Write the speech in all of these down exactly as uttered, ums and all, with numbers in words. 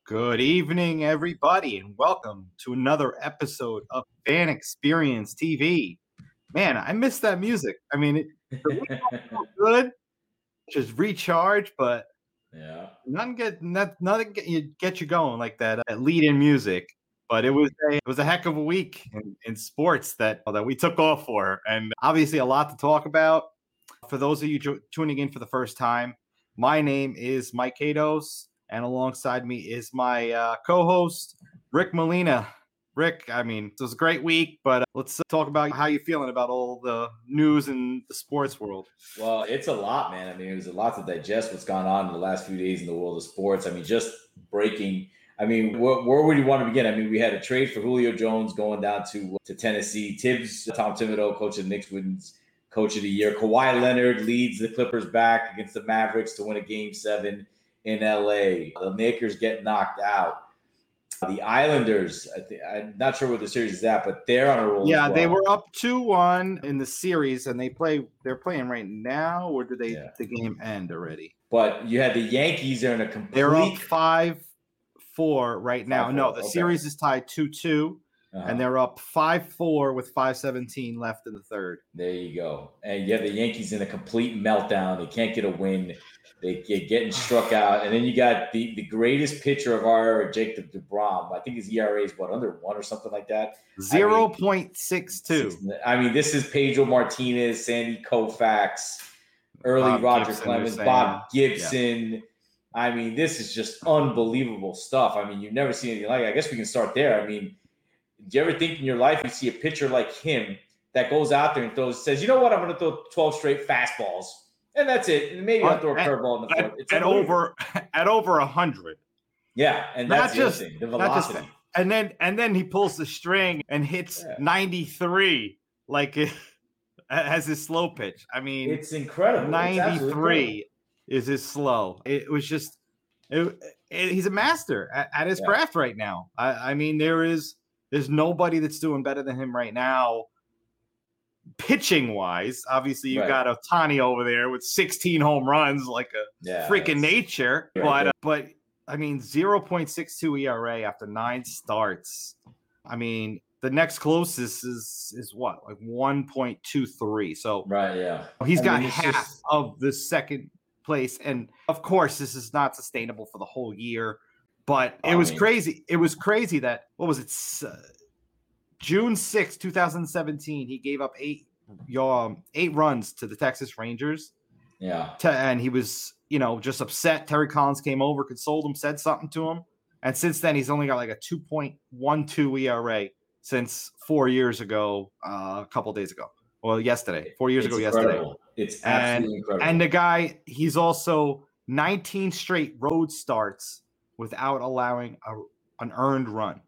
Good evening, everybody, and welcome to another episode of Fan Experience T V. Man, I miss that music. I mean, it, the week was good, just recharge, but yeah, nothing get not, nothing get you get you going like that, that lead-in music. But it was a, it was a heck of a week in, in sports that that we took off for, and obviously a lot to talk about. For those of you jo- tuning in for the first time, my name is Mike Kados. And alongside me is my uh, co-host, Rick Molina. Rick, I mean, it was a great week, but uh, let's talk about how you're feeling about all the news in the sports world. Well, it's a lot, man. I mean, it was a lot to digest what's gone on in the last few days in the world of sports. I mean, just breaking. I mean, where, where would you want to begin? I mean, we had a trade for Julio Jones going down to to Tennessee. Tibbs, Tom Thibodeau, coach of the Knicks, wins Coach of the Year. Kawhi Leonard leads the Clippers back against the Mavericks to win a Game Seven in L A. The Lakers get knocked out. The Islanders, I think, I'm not sure what the series is at, but they're on a roll. Yeah, as well. They were up two one in the series, and they play. They're playing right now, or did they? Yeah. The game end already? But you had the Yankees are in a complete. They're up five four right now. five, no, four. the Okay. series is tied two two. Uh-huh. And they're up five four with five seventeen left in the third. There you go. And you have the Yankees in a complete meltdown. They can't get a win. They get getting struck out. And then you got the, the greatest pitcher of our era, Jacob deGrom. I think his E R A is, what, under one or something like that? zero point six two. I mean, I mean, this is Pedro Martinez, Sandy Koufax, early Bob Roger Gibson, Clemens, Bob Gibson. Yeah. I mean, this is just unbelievable stuff. I mean, you've never seen anything like it. I guess we can start there. I mean, do you ever think in your life you see a pitcher like him that goes out there and throws, says, you know what, I'm going to throw twelve straight fastballs, and that's it. And maybe I'll throw a curveball in the foot. It's at over at over a hundred. Yeah, and that's not just the, thing, the velocity. Just, and then and then he pulls the string and hits yeah. ninety-three like it has his slow pitch. I mean, it's incredible. ninety-three is his slow. It was just it, it, he's a master at, at his yeah. craft right now. I, I mean, there is. There's nobody that's doing better than him right now, pitching wise. Obviously, you right. got Ohtani over there with sixteen home runs, like a yeah, freaking nature. But, uh, but I mean, zero point six two E R A after nine starts. I mean, the next closest is is what, like one point two three. So right, yeah, he's I got mean, half just... of the second place, and of course, this is not sustainable for the whole year. But it was crazy. It was crazy that, what was it, uh, June sixth, twenty seventeen, he gave up eight um, eight runs to the Texas Rangers. Yeah. To, and he was, you know, just upset. Terry Collins came over, consoled him, said something to him. And since then, he's only got like a two point one two E R A since four years ago, uh, a couple days ago. Well, yesterday. Four years it's ago incredible. yesterday. It's absolutely and, incredible. And the guy, he's also nineteen straight road starts without allowing a, an earned run.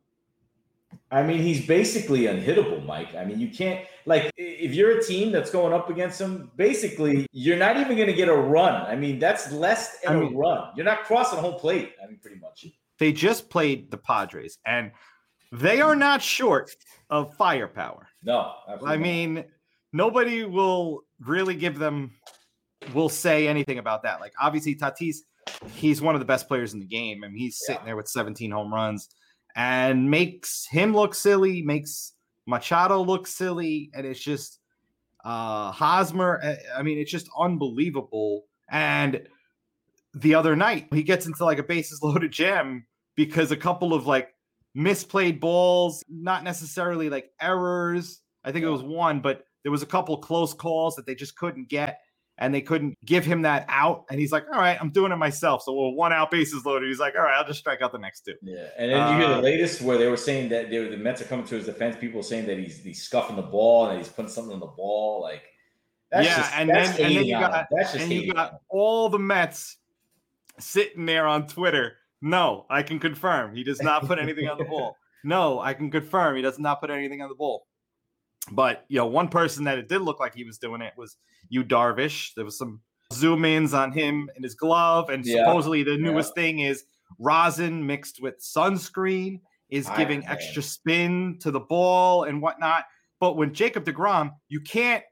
I mean, he's basically unhittable, Mike. I mean, you can't, like, if you're a team that's going up against him, basically, you're not even going to get a run. I mean, that's less than I mean, a run. You're not crossing home plate, I mean, pretty much. They just played the Padres, and they are not short of firepower. No, absolutely I mean, not. Nobody will really give them, will say anything about that. Like, obviously, Tatis, he's one of the best players in the game. I mean, he's sitting yeah. there with seventeen home runs and makes him look silly, makes Machado look silly. And it's just uh, Hosmer. I mean, it's just unbelievable. And the other night, he gets into like a bases loaded jam because a couple of like misplayed balls, not necessarily like errors. I think it was one, but there was a couple of close calls that they just couldn't get. And they couldn't give him that out. And he's like, all right, I'm doing it myself. So well, one out, bases loaded. He's like, all right, I'll just strike out the next two. Yeah. And then you hear uh, the latest where they were saying that they were, the Mets are coming to his defense. People were saying that he's he's scuffing the ball and that he's putting something on the ball. Like, that's yeah, just, and, that's then, and then you got, that's just and you got all the Mets sitting there on Twitter. No, I can confirm. He does not put anything on the ball. No, I can confirm. He does not put anything on the ball. But, you know, one person that it did look like he was doing it was Yu Darvish. There was some zoom ins on him and his glove, and yeah. supposedly the newest yeah. thing is rosin mixed with sunscreen is giving I, extra spin to the ball and whatnot. But when Jacob deGrom, you can't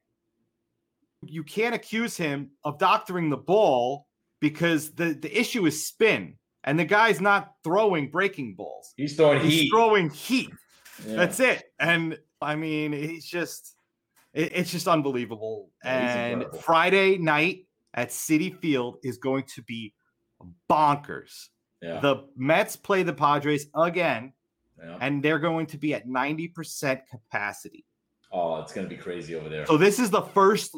you can't accuse him of doctoring the ball because the, the issue is spin. And the guy's not throwing breaking balls. He's throwing he's heat. throwing heat. Yeah. That's it. And I mean, he's just, it, it's just unbelievable. Yeah, and Friday night at Citi Field is going to be bonkers. Yeah. The Mets play the Padres again, yeah. and they're going to be at ninety percent capacity. Oh, it's going to be crazy over there. So this is the first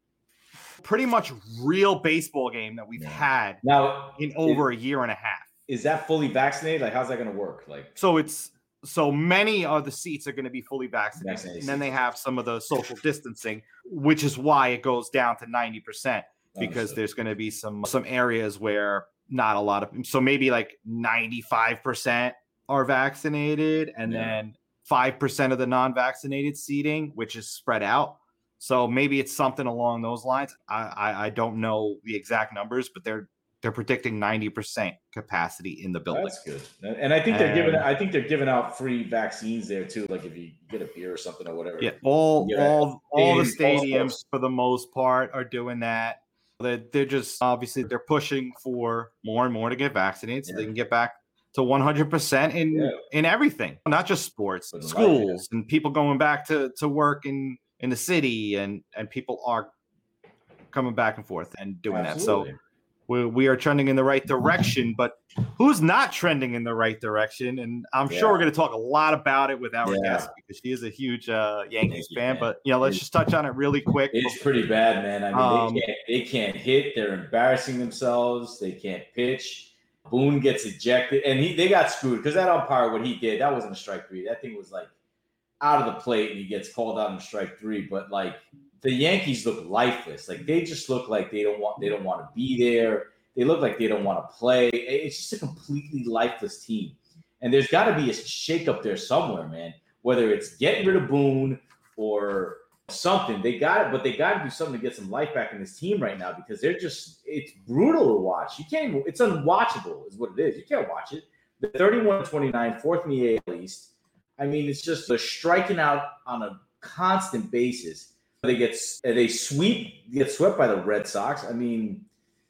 pretty much real baseball game that we've yeah. had now in over is, a year and a half. Is that fully vaccinated? Like, how's that going to work? Like, so it's so many of the seats are going to be fully vaccinated, vaccinated and then they have some of the social distancing, which is why it goes down to ninety percent because Understood. There's going to be some some areas where not a lot of so maybe like ninety-five percent are vaccinated, and yeah. then five percent of the non-vaccinated seating, which is spread out. So maybe it's something along those lines. I, I, I don't know the exact numbers, but they're they're predicting ninety percent capacity in the building. That's good. And I think they're and, giving I think they're giving out free vaccines there too. Like if you get a beer or something or whatever. Yeah, all all all the stadiums for the most part are doing that. They're, they're just obviously they're pushing for more and more to get vaccinated so yeah. they can get back to one hundred percent in yeah. in everything, not just sports, but schools life, yeah. and people going back to to work in in the city, and and people are coming back and forth and doing Absolutely. that. So we we are trending in the right direction, but who's not trending in the right direction? And I'm yeah. sure we're going to talk a lot about it with our yeah. guest because she is a huge uh, Yankees fan. Man. But you know, let's it's, just touch on it really quick. It's pretty bad, man. I mean, um, they can't they can't hit. They're embarrassing themselves. They can't pitch. Boone gets ejected, and he they got screwed because that umpire, what he did, that wasn't a strike three. That thing was like out of the plate, and he gets called out on strike three. But like the Yankees look lifeless. Like they just look like they don't want they don't want to be there. They look like they don't want to play. It's just a completely lifeless team. And there's got to be a shakeup there somewhere, man. Whether it's getting rid of Boone or something, they got it, but they got to do something to get some life back in this team right now because they're just, it's brutal to watch. You can't even, it's unwatchable is what it is. You can't watch it. The thirty-one twenty-nine, fourth in the A L East. I mean, it's just they're striking out on a constant basis. They get, they sweep, get swept by the Red Sox. I mean,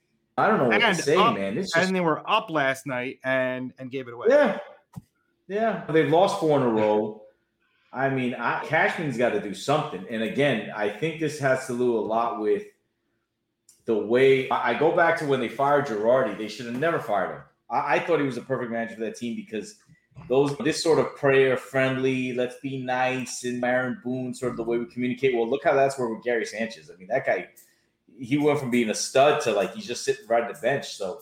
I don't know what and to say, up, man. It's just, and they were up last night and and gave it away. Yeah, yeah. They've lost four in a row. I mean, I, Cashman's got to do something. And again, I think this has to do a lot with the way I, I go back to when they fired Girardi. They should have never fired him. I, I thought he was a perfect manager for that team because those this sort of prayer friendly, let's be nice, and Aaron Boone sort of the way we communicate. Well, look how that's where with Gary Sanchez. I mean, that guy. He went from being a stud to like he's just sitting right on the bench. So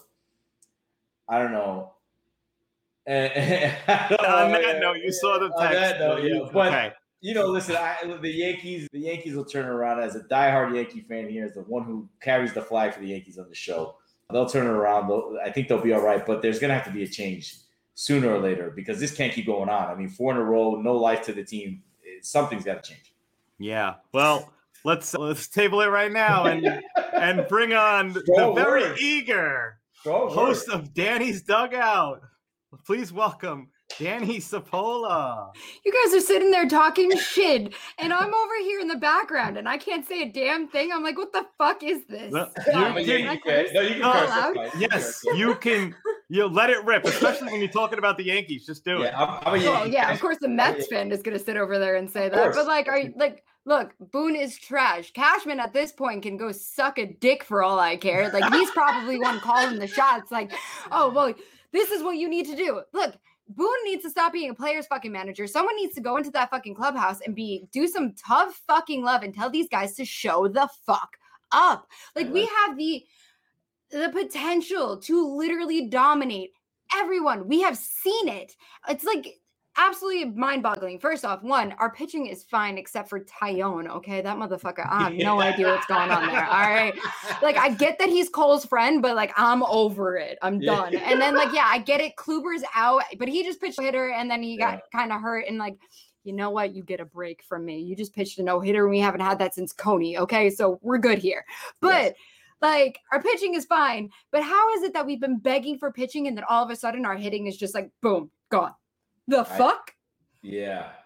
I don't know. And, and I don't on know, that note, you saw the text. On that note, yeah. But okay. you know, listen, I, the Yankees, the Yankees will turn around. As a diehard Yankee fan here, as the one who carries the flag for the Yankees on the show, they'll turn it around. They'll, I think they'll be all right. But there's gonna have to be a change sooner or later because this can't keep going on. I mean, four in a row, no life to the team. Something's got to change. Yeah. Well. Let's let's table it right now and and bring on Strong the very word. eager Strong host word. of Danny's Dugout. Please welcome Danny Sapola. You guys are sitting there talking shit, and I'm over here in the background, and I can't say a damn thing. I'm like, what the fuck is this? No, you can, can, no, you can no, curse. Yes, you can. You let it rip, especially when you're talking about the Yankees. Just do yeah, it. I'm, I'm a Yankee well, yeah, fan. of course the Mets fan is going to sit over there and say that, but like, are you like? Look, Boone is trash. Cashman at this point can go suck a dick for all I care. Like, he's probably one calling the shots. Like, oh, well, this is what you need to do. Look, Boone needs to stop being a player's fucking manager. Someone needs to go into that fucking clubhouse and be do some tough fucking love and tell these guys to show the fuck up. Like, we have the the potential to literally dominate everyone. We have seen it. It's like absolutely mind-boggling. First off, one, our pitching is fine except for Tyone, okay? That motherfucker, I have no idea what's going on there, all right? Like, I get that he's Cole's friend, but, like, I'm over it. I'm done. Yeah. And then, like, yeah, I get it. Kluber's out, but he just pitched a hitter, and then he got yeah. kind of hurt, and, like, you know what? You get a break from me. You just pitched a no-hitter, and we haven't had that since Coney, okay? So we're good here. But... Yes. Like, our pitching is fine, but how is it that we've been begging for pitching and then all of a sudden our hitting is just like, boom, gone? The fuck? I, yeah.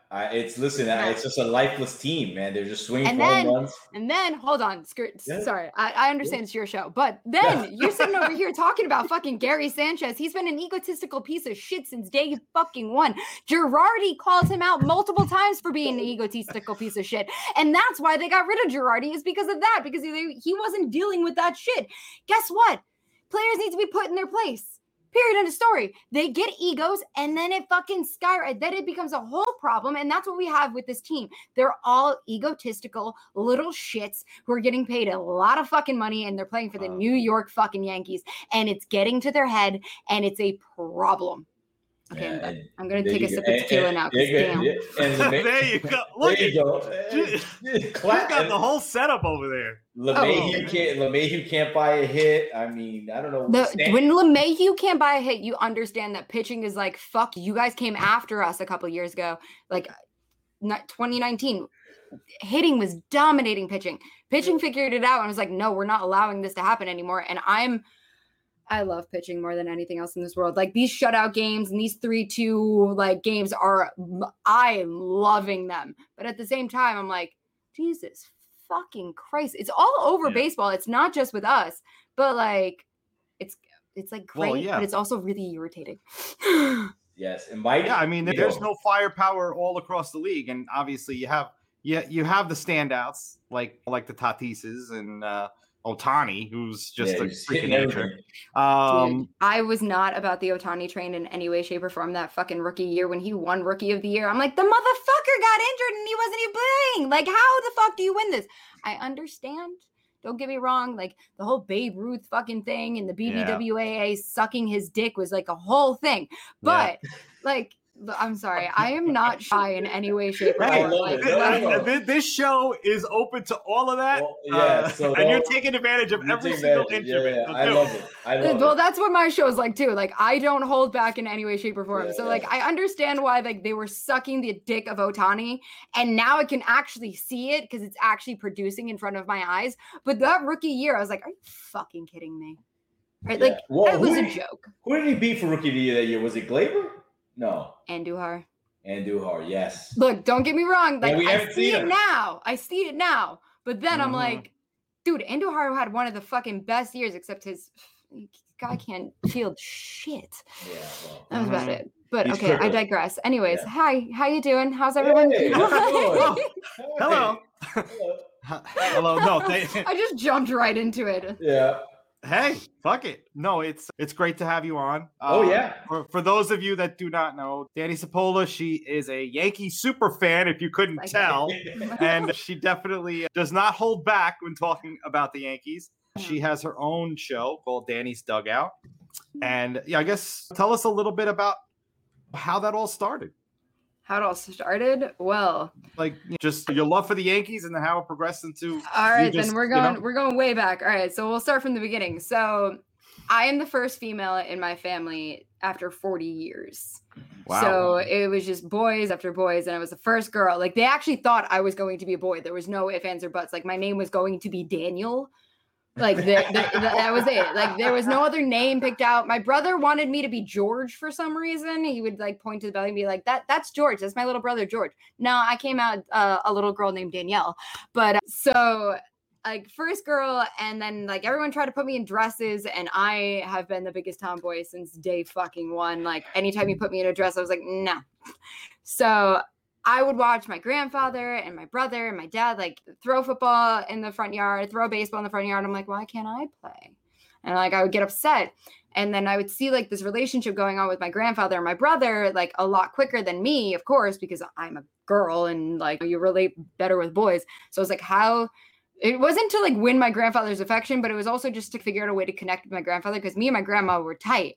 I, it's listen. Yeah. It's just a lifeless team, man. They're just swinging and for then, home runs. And then, hold on, skirt. Yeah. Sorry, I, I understand yeah. it's your show, but then yeah. you're sitting over here talking about fucking Gary Sanchez. He's been an egotistical piece of shit since day fucking one. Girardi calls him out multiple times for being an egotistical piece of shit, and that's why they got rid of Girardi is because of that, because he, he wasn't dealing with that shit. Guess what? Players need to be put in their place. Period. End of story. They get egos and then it fucking skyrockets. Then it becomes a whole problem. And that's what we have with this team. They're all egotistical little shits who are getting paid a lot of fucking money and they're playing for the uh, New York fucking Yankees. And it's getting to their head and it's a problem. Okay, yeah, I'm, I'm going to take a sip of tequila now. Damn. Yeah, and the, there you go. Look, there you go. You got the whole setup over there. LeMahieu, oh. can't, LeMahieu can't buy a hit. I mean, I don't know. The, when LeMahieu can't buy a hit, you understand that pitching is like, fuck, you guys came after us a couple years ago. Like twenty nineteen, hitting was dominating pitching. Pitching figured it out and was like, no, we're not allowing this to happen anymore. And I'm I love pitching more than anything else in this world. Like these shutout games and these three two like games are, I am loving them. But at the same time, I'm like, Jesus fucking Christ. It's all over yeah. baseball. It's not just with us, but like, it's, it's like great, well, yeah. but it's also really irritating. Yes. And Mike, yeah, I mean, there's no firepower all across the league. And obviously you have, yeah, you have the standouts like, like the Tatises and, uh, Ohtani, who's just yeah, a freaking nature. Um, Dude, I was not about the Ohtani train in any way, shape, or form that fucking rookie year when he won Rookie of the Year. I'm like, the motherfucker got injured and he wasn't even playing. Like, how the fuck do you win this? I understand. Don't get me wrong. Like, the whole Babe Ruth fucking thing and the B B W A A yeah. sucking his dick was like a whole thing. But, yeah. like, I'm sorry. I am not shy in any way, shape, or form. Like, like, this show is open to all of that. Well, yeah, uh, so and you're taking advantage of every single inch yeah, of it. Yeah, so I love it. I love well, it. that's what my show is like too. Like, I don't hold back in any way, shape, or form. Yeah, so, yeah. like, I understand why like they were sucking the dick of Ohtani, and now I can actually see it because it's actually producing in front of my eyes. But that rookie year, I was like, are you fucking kidding me? Right? Yeah. Like, well, that was a did, joke. Who did he beat for rookie of the year that year? Was it Gleyber? No. Andujar. Andujar, yes. Look, don't get me wrong. Like I see it now. I see it now. But then mm-hmm. I'm like, dude, Andujar had one of the fucking best years, except his guy can't field shit. Yeah, well, that was mm-hmm. about it. But He's okay, critical. I digress. Anyways, yeah. hi, how you doing? How's everyone? Hey, hello. Hello. Hello. No, they... I just jumped right into it. Yeah. Hey, fuck it. No, it's it's great to have you on. Oh, um, yeah. For, for those of you that do not know, Danny Sapola, she is a Yankee super fan, if you couldn't tell. And she definitely does not hold back when talking about the Yankees. She has her own show called Danny's Dugout. And yeah, I guess tell us a little bit about how that all started. How it all started? Well, like just your love for the Yankees and then how it progressed into. All right, just, then we're going. You know? We're going way back. All right, so we'll start from the beginning. So, I am the first female in my family after forty years. Wow. So it was just boys after boys, and I was the first girl. Like they actually thought I was going to be a boy. There was no ifs, ands, or buts. Like my name was going to be Daniel. Like the, the, the, that was it. Like there was no other name picked out. My brother wanted me to be George for some reason. He would like point to the belly and be like, "That that's George. That's my little brother George." No, I came out uh, a little girl named Danielle. But uh, so like first girl, and then like everyone tried to put me in dresses, and I have been the biggest tomboy since day fucking one. Like anytime you put me in a dress, I was like, no. Nah. So I would watch my grandfather and my brother and my dad like throw football in the front yard, throw baseball in the front yard. I'm like, why can't I play? And like I would get upset. And then I would see like this relationship going on with my grandfather and my brother like a lot quicker than me, of course, because I'm a girl and like you relate better with boys. So I was like, how it wasn't to like win my grandfather's affection, but it was also just to figure out a way to connect with my grandfather because me and my grandma were tight.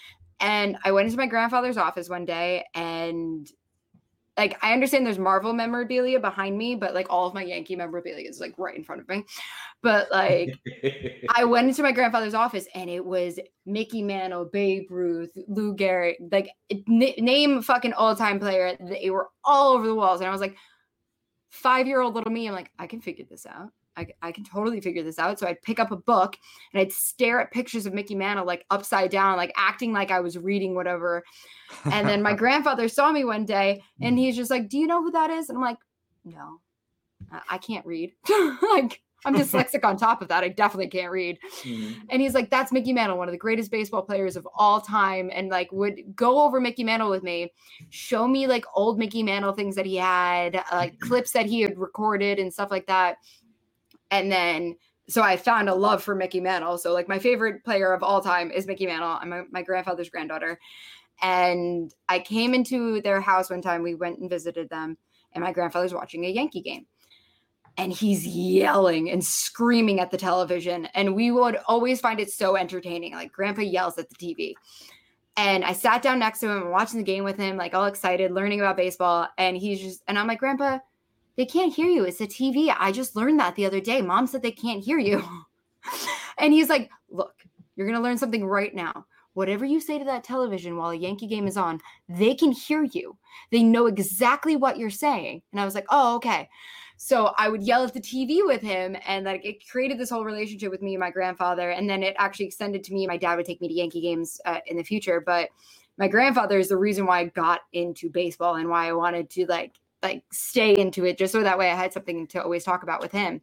And I went into my grandfather's office one day and like, I understand there's Marvel memorabilia behind me, but like all of my Yankee memorabilia is like right in front of me. But like, I went into my grandfather's office and it was Mickey Mantle, Babe Ruth, Lou Gehrig, like n- name fucking all-time player. They were all over the walls. And I was like, five-year-old little me, I'm like, I can figure this out. I, I can totally figure this out. So I'd pick up a book and I'd stare at pictures of Mickey Mantle like upside down, like acting like I was reading whatever. And then my grandfather saw me one day and he's just like, do you know who that is? And I'm like, no, I, I can't read. Like, I'm dyslexic on top of that. I definitely can't read. Mm-hmm. And he's like, that's Mickey Mantle, one of the greatest baseball players of all time. And like would go over Mickey Mantle with me, show me like old Mickey Mantle things that he had, like clips that he had recorded and stuff like that. And then, so I found a love for Mickey Mantle. So like my favorite player of all time is Mickey Mantle. I'm a, my grandfather's granddaughter. And I came into their house one time. We went and visited them and my grandfather's watching a Yankee game. And he's yelling and screaming at the television. And we would always find it so entertaining. Like grandpa yells at the T V. And I sat down next to him and watching the game with him, like all excited, learning about baseball. And he's just, and I'm like, Grandpa, they can't hear you. It's the T V. I just learned that the other day. Mom said they can't hear you. And he's like, look, you're going to learn something right now. Whatever you say to that television while a Yankee game is on, they can hear you. They know exactly what you're saying. And I was like, oh, okay. So I would yell at the T V with him and like it created this whole relationship with me and my grandfather. And then it actually extended to me. My dad would take me to Yankee games uh, in the future. But my grandfather is the reason why I got into baseball and why I wanted to like, like stay into it just so that way I had something to always talk about with him.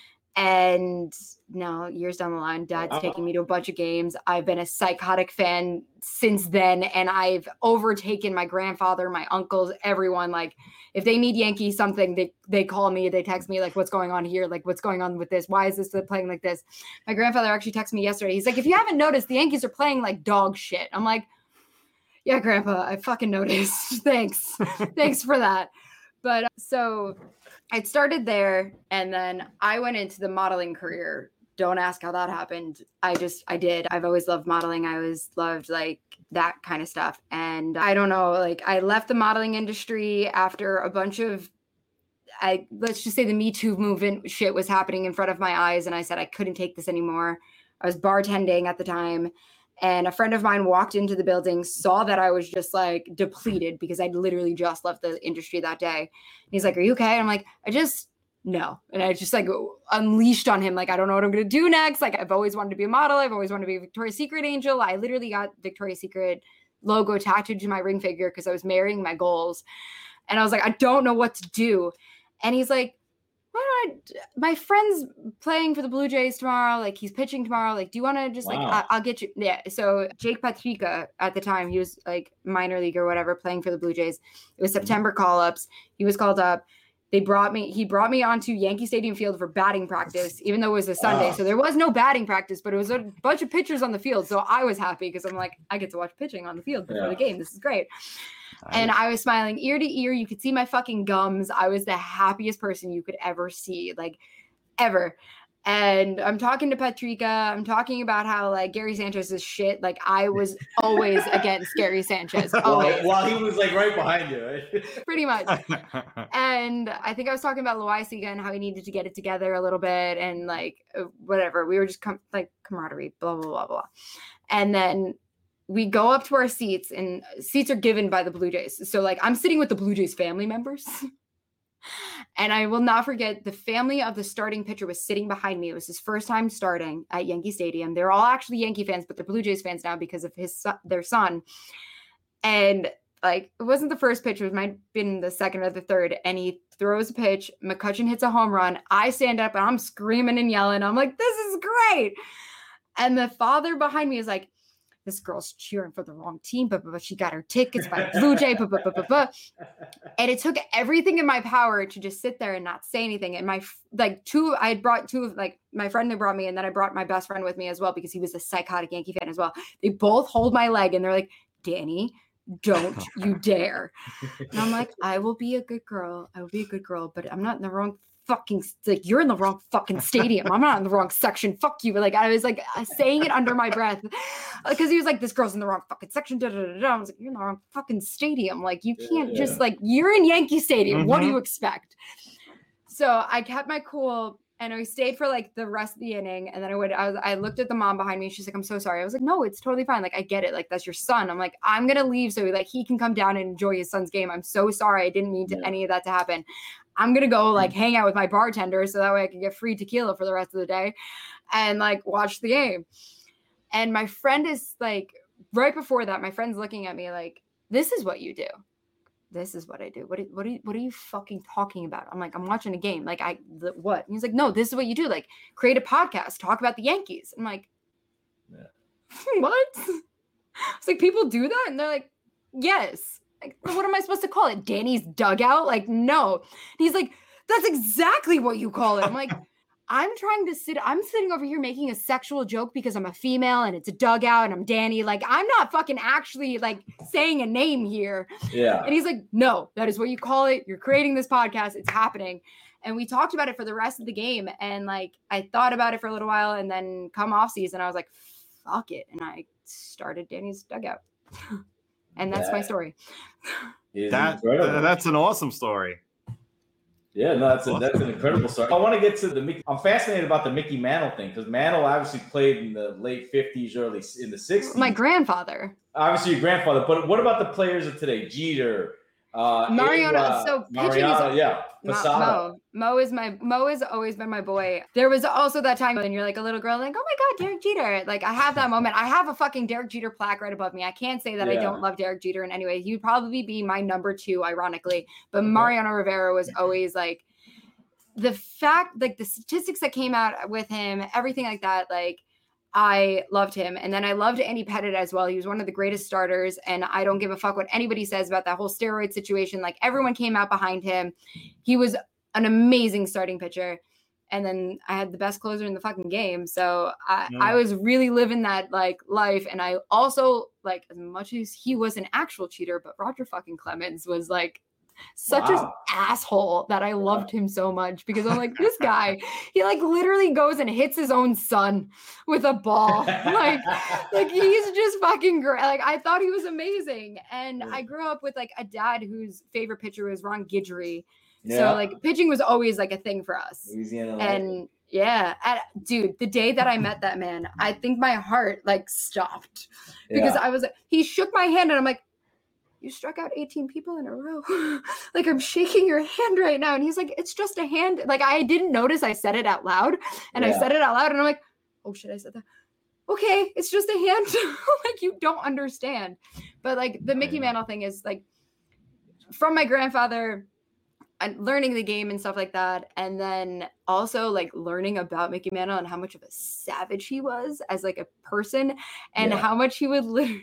And now years down the line, dad's wow. taking me to a bunch of games. I've been a psychotic fan since then. And I've overtaken my grandfather, my uncles, everyone. Like if they need Yankee something, they, they call me, they text me like, what's going on here? Like, what's going on with this? Why is this playing like this? My grandfather actually texted me yesterday. He's like, if you haven't noticed, the Yankees are playing like dog shit. I'm like, yeah, Grandpa, I fucking noticed. Thanks. Thanks for that. But so I started there and then I went into the modeling career. Don't ask how that happened. I just, I did. I've always loved modeling. I always loved like that kind of stuff. And I don't know, like I left the modeling industry after a bunch of, I let's just say the Me Too movement shit was happening in front of my eyes. And I said, I couldn't take this anymore. I was bartending at the time. And a friend of mine walked into the building, saw that I was just like depleted because I'd literally just left the industry that day. And he's like, are you okay? And I'm like, I just, no. And I just like unleashed on him. Like, I don't know what I'm going to do next. Like, I've always wanted to be a model. I've always wanted to be a Victoria's Secret angel. I literally got Victoria's Secret logo tattooed to my ring finger because I was marrying my goals. And I was like, I don't know what to do. And he's like, why don't I, my friend's playing for the Blue Jays tomorrow. Like he's pitching tomorrow. Like, do you want to just wow. like, I, I'll get you. Yeah. So Jake Patrica at the time, he was like minor league or whatever playing for the Blue Jays. It was September call ups. He was called up. They brought me, he brought me onto Yankee Stadium field for batting practice, even though it was a Sunday. Wow. So there was no batting practice, but it was a bunch of pitchers on the field. So I was happy because I'm like, I get to watch pitching on the field before yeah. the game. This is great. And I was smiling ear to ear. You could see my fucking gums. I was the happiest person you could ever see, like ever. And I'm talking to Patrica. I'm talking about how like Gary Sanchez is shit. Like I was always against Gary Sanchez. Always. While he was like right behind you, right? Pretty much. And I think I was talking about Loaiza and how he needed to get it together a little bit and like whatever. We were just com- like camaraderie, blah, blah, blah, blah. And then we go up to our seats and seats are given by the Blue Jays. So like I'm sitting with the Blue Jays family members. And I will not forget the family of the starting pitcher was sitting behind me. It was his first time starting at Yankee Stadium. They're all actually Yankee fans, but they're Blue Jays fans now because of his son, their son. And like, it wasn't the first pitch. It might have been the second or the third. And he throws a pitch. McCutchen hits a home run. I stand up and I'm screaming and yelling. I'm like, this is great. And the father behind me is like, this girl's cheering for the wrong team, but, but she got her tickets by Blue Jay. But, but, but, but, but. And it took everything in my power to just sit there and not say anything. And my, like two, I had brought two of like my friend that brought me, and then I brought my best friend with me as well, because he was a psychotic Yankee fan as well. They both hold my leg and they're like, Danny, don't you dare. And I'm like, I will be a good girl. I will be a good girl, but I'm not in the wrong fucking, like, you're in the wrong fucking stadium. I'm not in the wrong section. Fuck you. But like, I was like saying it under my breath because he was like, this girl's in the wrong fucking section. Da, da, da, da. I was like, you're in the wrong fucking stadium. Like, you can't yeah. just like, you're in Yankee Stadium. Mm-hmm. What do you expect? So I kept my cool and I stayed for like the rest of the inning. And then I would, I was, I looked at the mom behind me. She's like, I'm so sorry. I was like, no, it's totally fine. Like, I get it. Like, that's your son. I'm like, I'm going to leave so like he can come down and enjoy his son's game. I'm so sorry. I didn't mean to, yeah. any of that to happen. I'm going to go like hang out with my bartender so that way I can get free tequila for the rest of the day and like watch the game. And my friend is like, right before that, my friend's looking at me like, this is what you do. This is what I do. What, what are you, what are you fucking talking about? I'm like, I'm watching a game. Like I, the, what? And he's like, no, this is what you do. Like create a podcast, talk about the Yankees. I'm like, yeah. What? It's like, people do that? And they're like, yes. Like, what am I supposed to call it? Danny's dugout? Like, no. And he's like, that's exactly what you call it. I'm like, I'm trying to sit, I'm sitting over here making a sexual joke because I'm a female and it's a dugout and I'm Danny. Like, I'm not fucking actually like saying a name here. Yeah. And he's like, no, that is what you call it. You're creating this podcast. It's happening. And we talked about it for the rest of the game. And like, I thought about it for a little while, and then come off season, I was like, fuck it. And I started Danny's dugout. And that's that my story. That, that's an awesome story. Yeah, no, that's a, that's an incredible story. I want to get to the Mickey. I'm fascinated about the Mickey Mantle thing because Mantle obviously played in the late fifties, early in the sixties. My grandfather. Obviously, your grandfather. But what about the players of today? Jeter, uh, Mariano. Uh, so Mariano, is, yeah, Mo, Mo is my Mo has always been my boy. There was also that time when you're like a little girl, like, oh my god, Derek Jeter. Like I have that moment. I have a fucking Derek Jeter plaque right above me. I can't say that yeah. I don't love Derek Jeter in any way. He'd probably be my number two, ironically. But Mariano Rivera was always like. The fact, like the statistics that came out with him, everything like that, like I loved him. And then I loved Andy Pettitte as well. He was one of the greatest starters. And I don't give a fuck what anybody says about that whole steroid situation. Like everyone came out behind him. He was an amazing starting pitcher. And then I had the best closer in the fucking game. So I, yeah. I was really living that like life. And I also like, as much as he was an actual cheater, but Roger fucking Clemens was like, such wow. an asshole that I loved him so much because I'm like, this guy, he like literally goes and hits his own son with a ball. like, like he's just fucking great. Like I thought he was amazing. And I grew up with like a dad whose favorite pitcher was Ron Guidry. Yeah. So like pitching was always like a thing for us. Louisiana. And yeah, at, dude, the day that I met that man, I think my heart like stopped because yeah. I was, he shook my hand and I'm like, you struck out eighteen people in a row. Like I'm shaking your hand right now. And he's like, it's just a hand. Like I didn't notice I said it out loud and yeah. I said it out loud and I'm like, oh shit, I said that. Okay. It's just a hand. Like you don't understand. But like the Mickey Mantle thing is like from my grandfather and learning the game and stuff like that. And then also like learning about Mickey Mantle and how much of a savage he was as like a person and yeah. how much he would literally.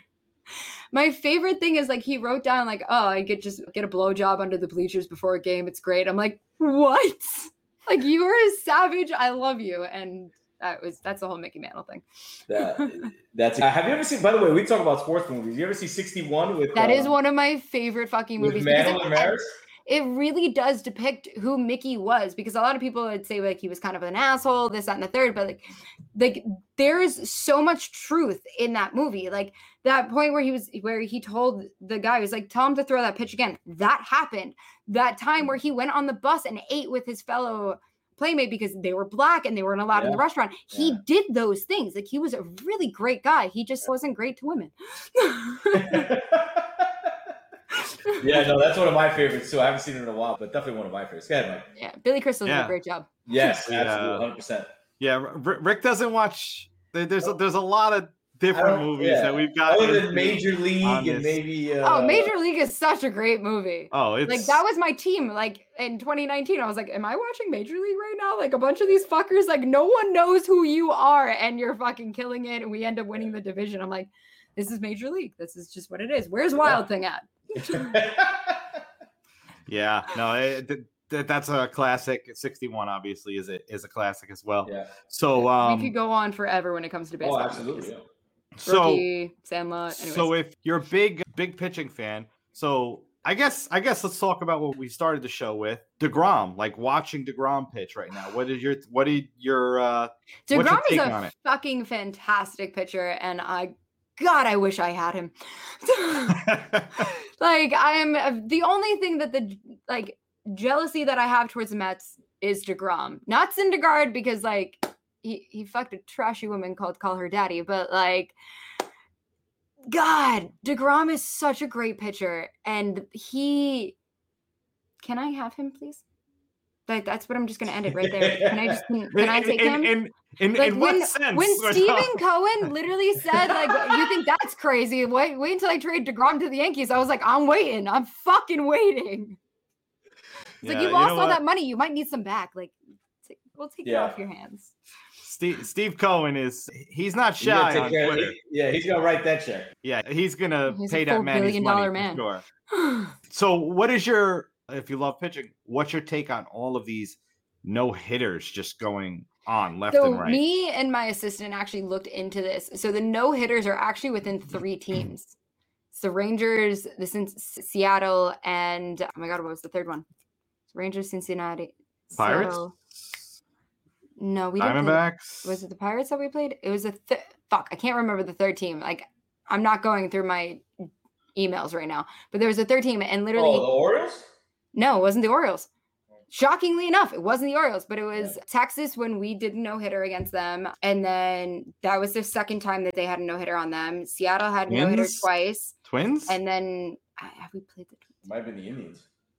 My favorite thing is like he wrote down like, oh, I could just get a blowjob under the bleachers before a game. It's great. I'm like, what? Like you are a savage. I love you. And that was that's the whole Mickey Mantle thing. That, that's uh, have you ever seen? By the way, we talk about sports movies. You ever see sixty-one with? That uh, is one of my favorite fucking movies. Mantle and Maris? It really does depict who Mickey was because a lot of people would say like he was kind of an asshole, this, that, and the third, but like, like there is so much truth in that movie. Like that point where he was, where he told the guy, he was like, tell him to throw that pitch again. That happened. That time where he went on the bus and ate with his fellow playmate because they were black and they weren't allowed yeah. in the restaurant. He yeah. did those things. Like he was a really great guy. He just wasn't great to women. Yeah, no, that's one of my favorites too. I haven't seen it in a while, but definitely one of my favorites. Go ahead, Mike. Yeah, Billy Crystal yeah. did a great job. Yes, yeah. absolutely, one hundred percent. Yeah, Rick doesn't watch. There's a, there's a lot of different movies yeah. that we've got. Other than Major League and maybe. Uh, oh, Major League is such a great movie. Oh, it's like that was my team. Like in twenty nineteen, I was like, "Am I watching Major League right now?" Like a bunch of these fuckers. Like no one knows who you are, and you're fucking killing it, and we end up winning the division. I'm like, this is Major League. This is just what it is. Where's Wild Thing at? Yeah, no, it, th- that's a classic. sixty-one obviously is a, is a classic as well. Yeah. So um, we could go on forever when it comes to baseball. Oh, absolutely. Yeah. So, Rookie, Sandlot. Anyways. So if you're a big, big pitching fan, so I guess, I guess let's talk about what we started the show with, DeGrom. Like watching DeGrom pitch right now. What is your, what is your, uh, DeGrom is a fucking fantastic pitcher, and I. God, I wish I had him. Like, I am the only thing that the like jealousy that I have towards the Mets is DeGrom, not Syndergaard, because like he, he fucked a trashy woman called call her daddy. But like, God, DeGrom is such a great pitcher, and he. Can I have him, please? Like, that's what I'm just going to end it right there. Can I just, can, can I take in, him? In, in, like in when, what sense? when Stephen Cohen literally said, like, you think that's crazy? Wait, wait until I trade DeGrom to the Yankees. I was like, I'm waiting. I'm fucking waiting. It's yeah, like, you lost you know all that money. You might need some back. Like, t- we'll take yeah. it off your hands. Steve, Steve Cohen is, he's not shy he's on Twitter. He, yeah, he's going to write that check. Yeah, he's going to pay that man his money. Dollar man. For sure. So what is your, if you love pitching, what's your take on all of these no hitters just going on left so and right? Me and my assistant actually looked into this. So the no hitters are actually within three teams. It's the Rangers, the Cin- Seattle, and oh my God, what was the third one? Rangers, Cincinnati, Pirates. Seattle. No, we didn't. Diamondbacks. Play. Was it the Pirates that we played? It was a th- fuck. I can't remember the third team. Like, I'm not going through my emails right now, but there was a third team, and literally. Oh, the Orioles? No, it wasn't the Orioles. Shockingly enough, it wasn't the Orioles, but it was yeah. Texas when we did no hitter against them. And then that was the second time that they had a no hitter on them. Seattle had no hitter twice. Twins? And then have we played the Twins? It might have been the Indians.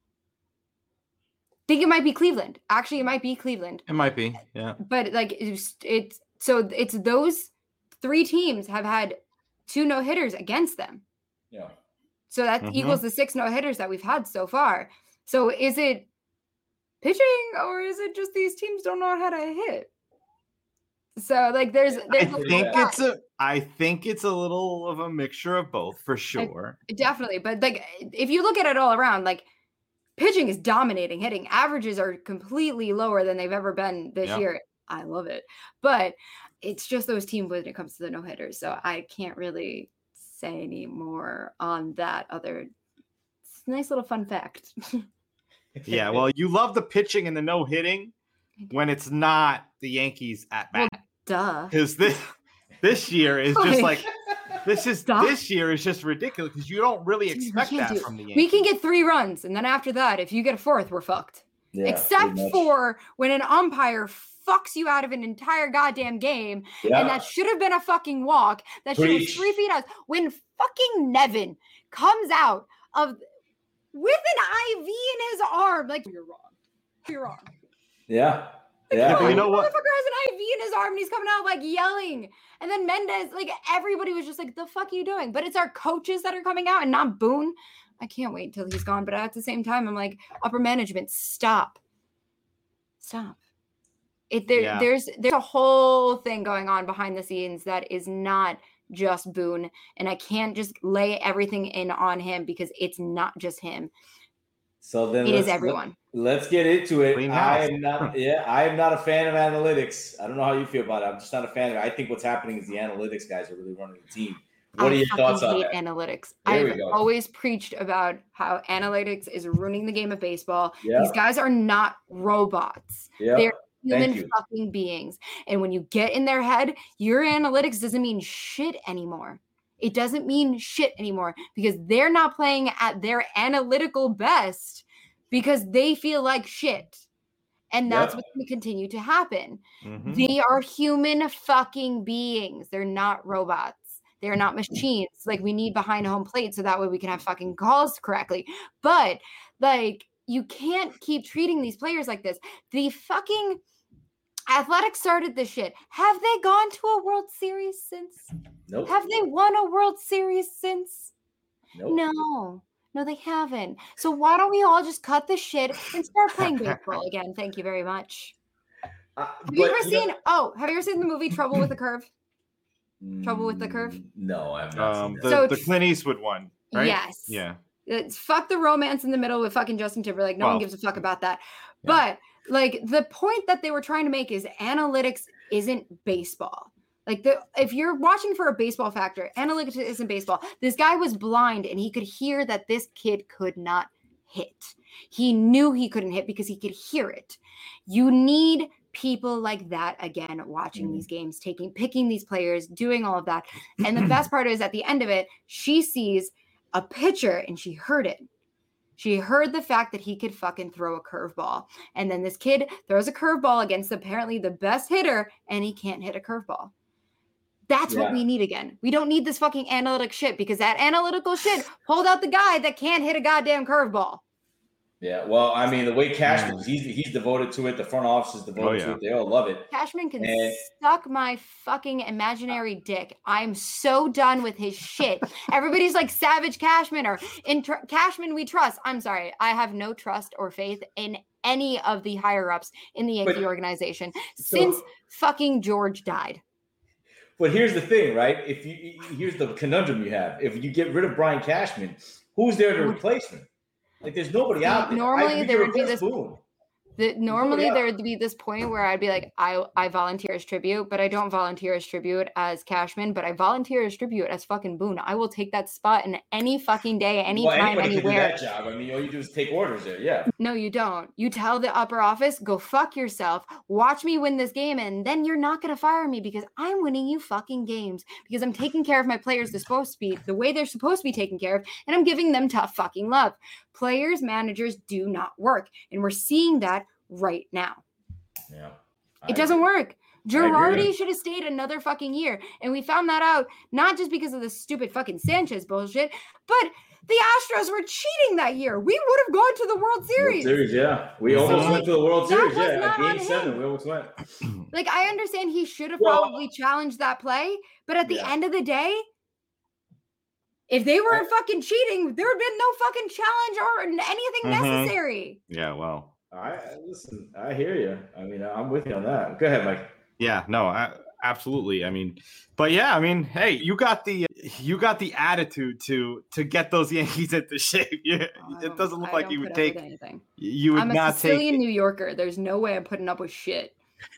I think it might be Cleveland. Actually, it might be Cleveland. It might be, yeah. But like it's, it's so it's those three teams have had two no hitters against them. Yeah. So that mm-hmm. equals the six no hitters that we've had so far. So is it pitching or is it just these teams don't know how to hit? So like there's, there's I think it's a I think it's a little of a mixture of both for sure. I, definitely. But like if you look at it all around, like pitching is dominating hitting. Averages are completely lower than they've ever been this yeah. year. I love it. But it's just those teams when it comes to the no hitters. So I can't really say any more on that other it's a nice little fun fact. Yeah, well, you love the pitching and the no hitting when it's not the Yankees at bat. Well, duh. Because this this year is just like this is duh. this year is just ridiculous because you don't really expect that do. from the Yankees. We can get three runs, and then after that, if you get a fourth, we're fucked. Yeah, except for when an umpire fucks you out of an entire goddamn game, yeah. and that should have been a fucking walk. That should have been three feet out. When fucking Nevin comes out of with an I V in his arm, like you're wrong, you're wrong. Yeah, like, yeah. But you know what? Motherfucker has an I V in his arm, and he's coming out like yelling. And then Mendez, like everybody was just like, "The fuck are you doing?" But it's our coaches that are coming out, and not Boone. I can't wait until he's gone. But at the same time, I'm like, upper management, stop, stop. It there, yeah. there's there's a whole thing going on behind the scenes that is not just Boone, and I can't just lay everything in on him because it's not just him. So then it is everyone. Let, let's get into it. I am not yeah, I am not a fan of analytics. I don't know how you feel about it. I'm just not a fan of it. I think what's happening is the analytics guys are really running the team. What I are your thoughts on hate that? Analytics. There I've always preached about how analytics is ruining the game of baseball. Yeah. These guys are not robots. Yeah. They're human fucking beings. And when you get in their head, your analytics doesn't mean shit anymore. It doesn't mean shit anymore because they're not playing at their analytical best because they feel like shit. And that's yep. what's going to continue to happen. Mm-hmm. They are human fucking beings. They're not robots. They're not machines. Like we need behind home plate so that way we can have fucking calls correctly. But like you can't keep treating these players like this. The fucking Athletics started this shit. Have they gone to a World Series since? Nope. Have they won a World Series since? Nope. No. No, they haven't. So why don't we all just cut the shit and start playing baseball again? Thank you very much. Uh, have you ever seen, know, oh, have you ever seen the movie Trouble with the Curve? Trouble with the Curve? No, I've not um, seen the, that. So the Clint Eastwood one, right? Yes. Yeah. It's fuck the romance in the middle with fucking Justin Timberlake. No well, one gives a fuck about that. Yeah. But like the point that they were trying to make is analytics isn't baseball. Like the if you're watching for a baseball factor, analytics isn't baseball. This guy was blind and he could hear that this kid could not hit. He knew he couldn't hit because he could hear it. You need people like that again watching mm. these games, taking picking these players, doing all of that. And the best part is at the end of it, she sees a pitcher and she heard it. She heard the fact that he could fucking throw a curveball. And then this kid throws a curveball against apparently the best hitter and he can't hit a curveball. That's yeah. what we need again. We don't need this fucking analytic shit because that analytical shit pulled out the guy that can't hit a goddamn curveball. Yeah, well, I mean, the way Cashman, he's he's devoted to it. The front office is devoted oh, yeah. to it. They all love it. Cashman can and... suck my fucking imaginary dick. I'm so done with his shit. Everybody's like Savage Cashman or in tr- Cashman we trust. I'm sorry, I have no trust or faith in any of the higher ups in the Yankee but, organization since so, fucking George died. But here's the thing, right? If you here's the conundrum you have. If you get rid of Brian Cashman, who's there to replace him? Like, there's nobody out there. Normally, there would be this. The, normally, there would be this point where I'd be like, I I volunteer as tribute, but I don't volunteer as tribute as Cashman, but I volunteer as tribute as fucking Boone. I will take that spot in any fucking day, anytime, well, anywhere. Can do that job. I mean, all you do is take orders there. Yeah. No, you don't. You tell the upper office, go fuck yourself. Watch me win this game, and then you're not gonna fire me because I'm winning you fucking games because I'm taking care of my players. They're supposed to be the way they're supposed to be taken care of, and I'm giving them tough fucking love. Players, managers do not work, and we're seeing that right now. Yeah. I it doesn't agree. work. Girardi should have stayed another fucking year. And we found that out not just because of the stupid fucking Sanchez bullshit, but the Astros were cheating that year. We would have gone to the World Series. World Series, yeah. We so almost like, went to the World Series. Yeah, game seven, him. we almost went. Like, I understand he should have well, probably challenged that play, but at the yeah. end of the day, if they were fucking cheating, there would have been no fucking challenge or anything mm-hmm. necessary. Yeah, well. I listen. I hear you. I mean, I'm with you on that. Go ahead, Mike. Yeah, no, I, absolutely. I mean, but yeah, I mean, hey, you got the you got the attitude to to get those Yankees into shape. Yeah, it doesn't look I like you would take anything. You would I'm not a take. I'm a Sicilian New Yorker. There's no way I'm putting up with shit.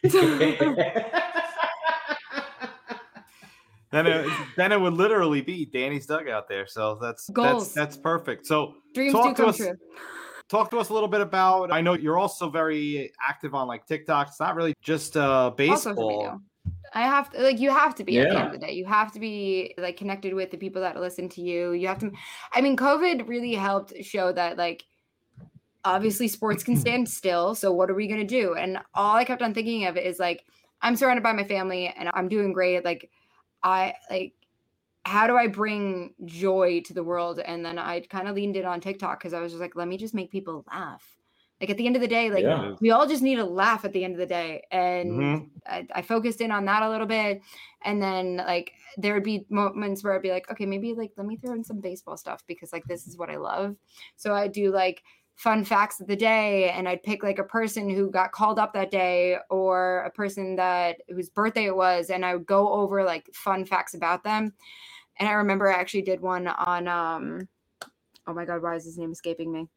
Then it, then it would literally be Danny's dugout there. So that's Goals. that's that's perfect. So dreams do come us, true. Talk to us a little bit about, I know you're also very active on like TikTok. It's not really just uh, baseball. I have to, like, you have to be yeah. at the end of the day. You have to be like connected with the people that listen to you. You have to, I mean, COVID really helped show that like, obviously sports can stand still. So what are we going to do? And all I kept on thinking of is like, I'm surrounded by my family and I'm doing great. Like I like, how do I bring joy to the world? And then I kind of leaned in on TikTok because I was just like, let me just make people laugh. Like at the end of the day, like yeah. we all just need a laugh at the end of the day. And mm-hmm. I, I focused in on that a little bit. And then like, there would be moments where I'd be like, okay, maybe like, let me throw in some baseball stuff because like, this is what I love. So I do like fun facts of the day. And I'd pick like a person who got called up that day or a person that whose birthday it was. And I would go over like fun facts about them. And I remember I actually did one on, um, oh my God, why is his name escaping me?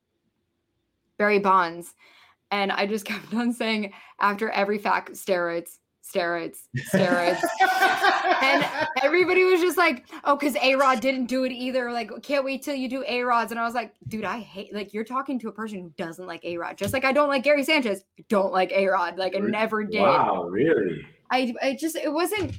Barry Bonds. And I just kept on saying after every fact, steroids, steroids, steroids. And everybody was just like, oh, because A-Rod didn't do it either. Like, can't wait till you do A-Rods. And I was like, dude, I hate, like, you're talking to a person who doesn't like A-Rod. Just like I don't like Gary Sanchez. I don't like A-Rod. Like, I never did. Wow, really? I, I just, it wasn't,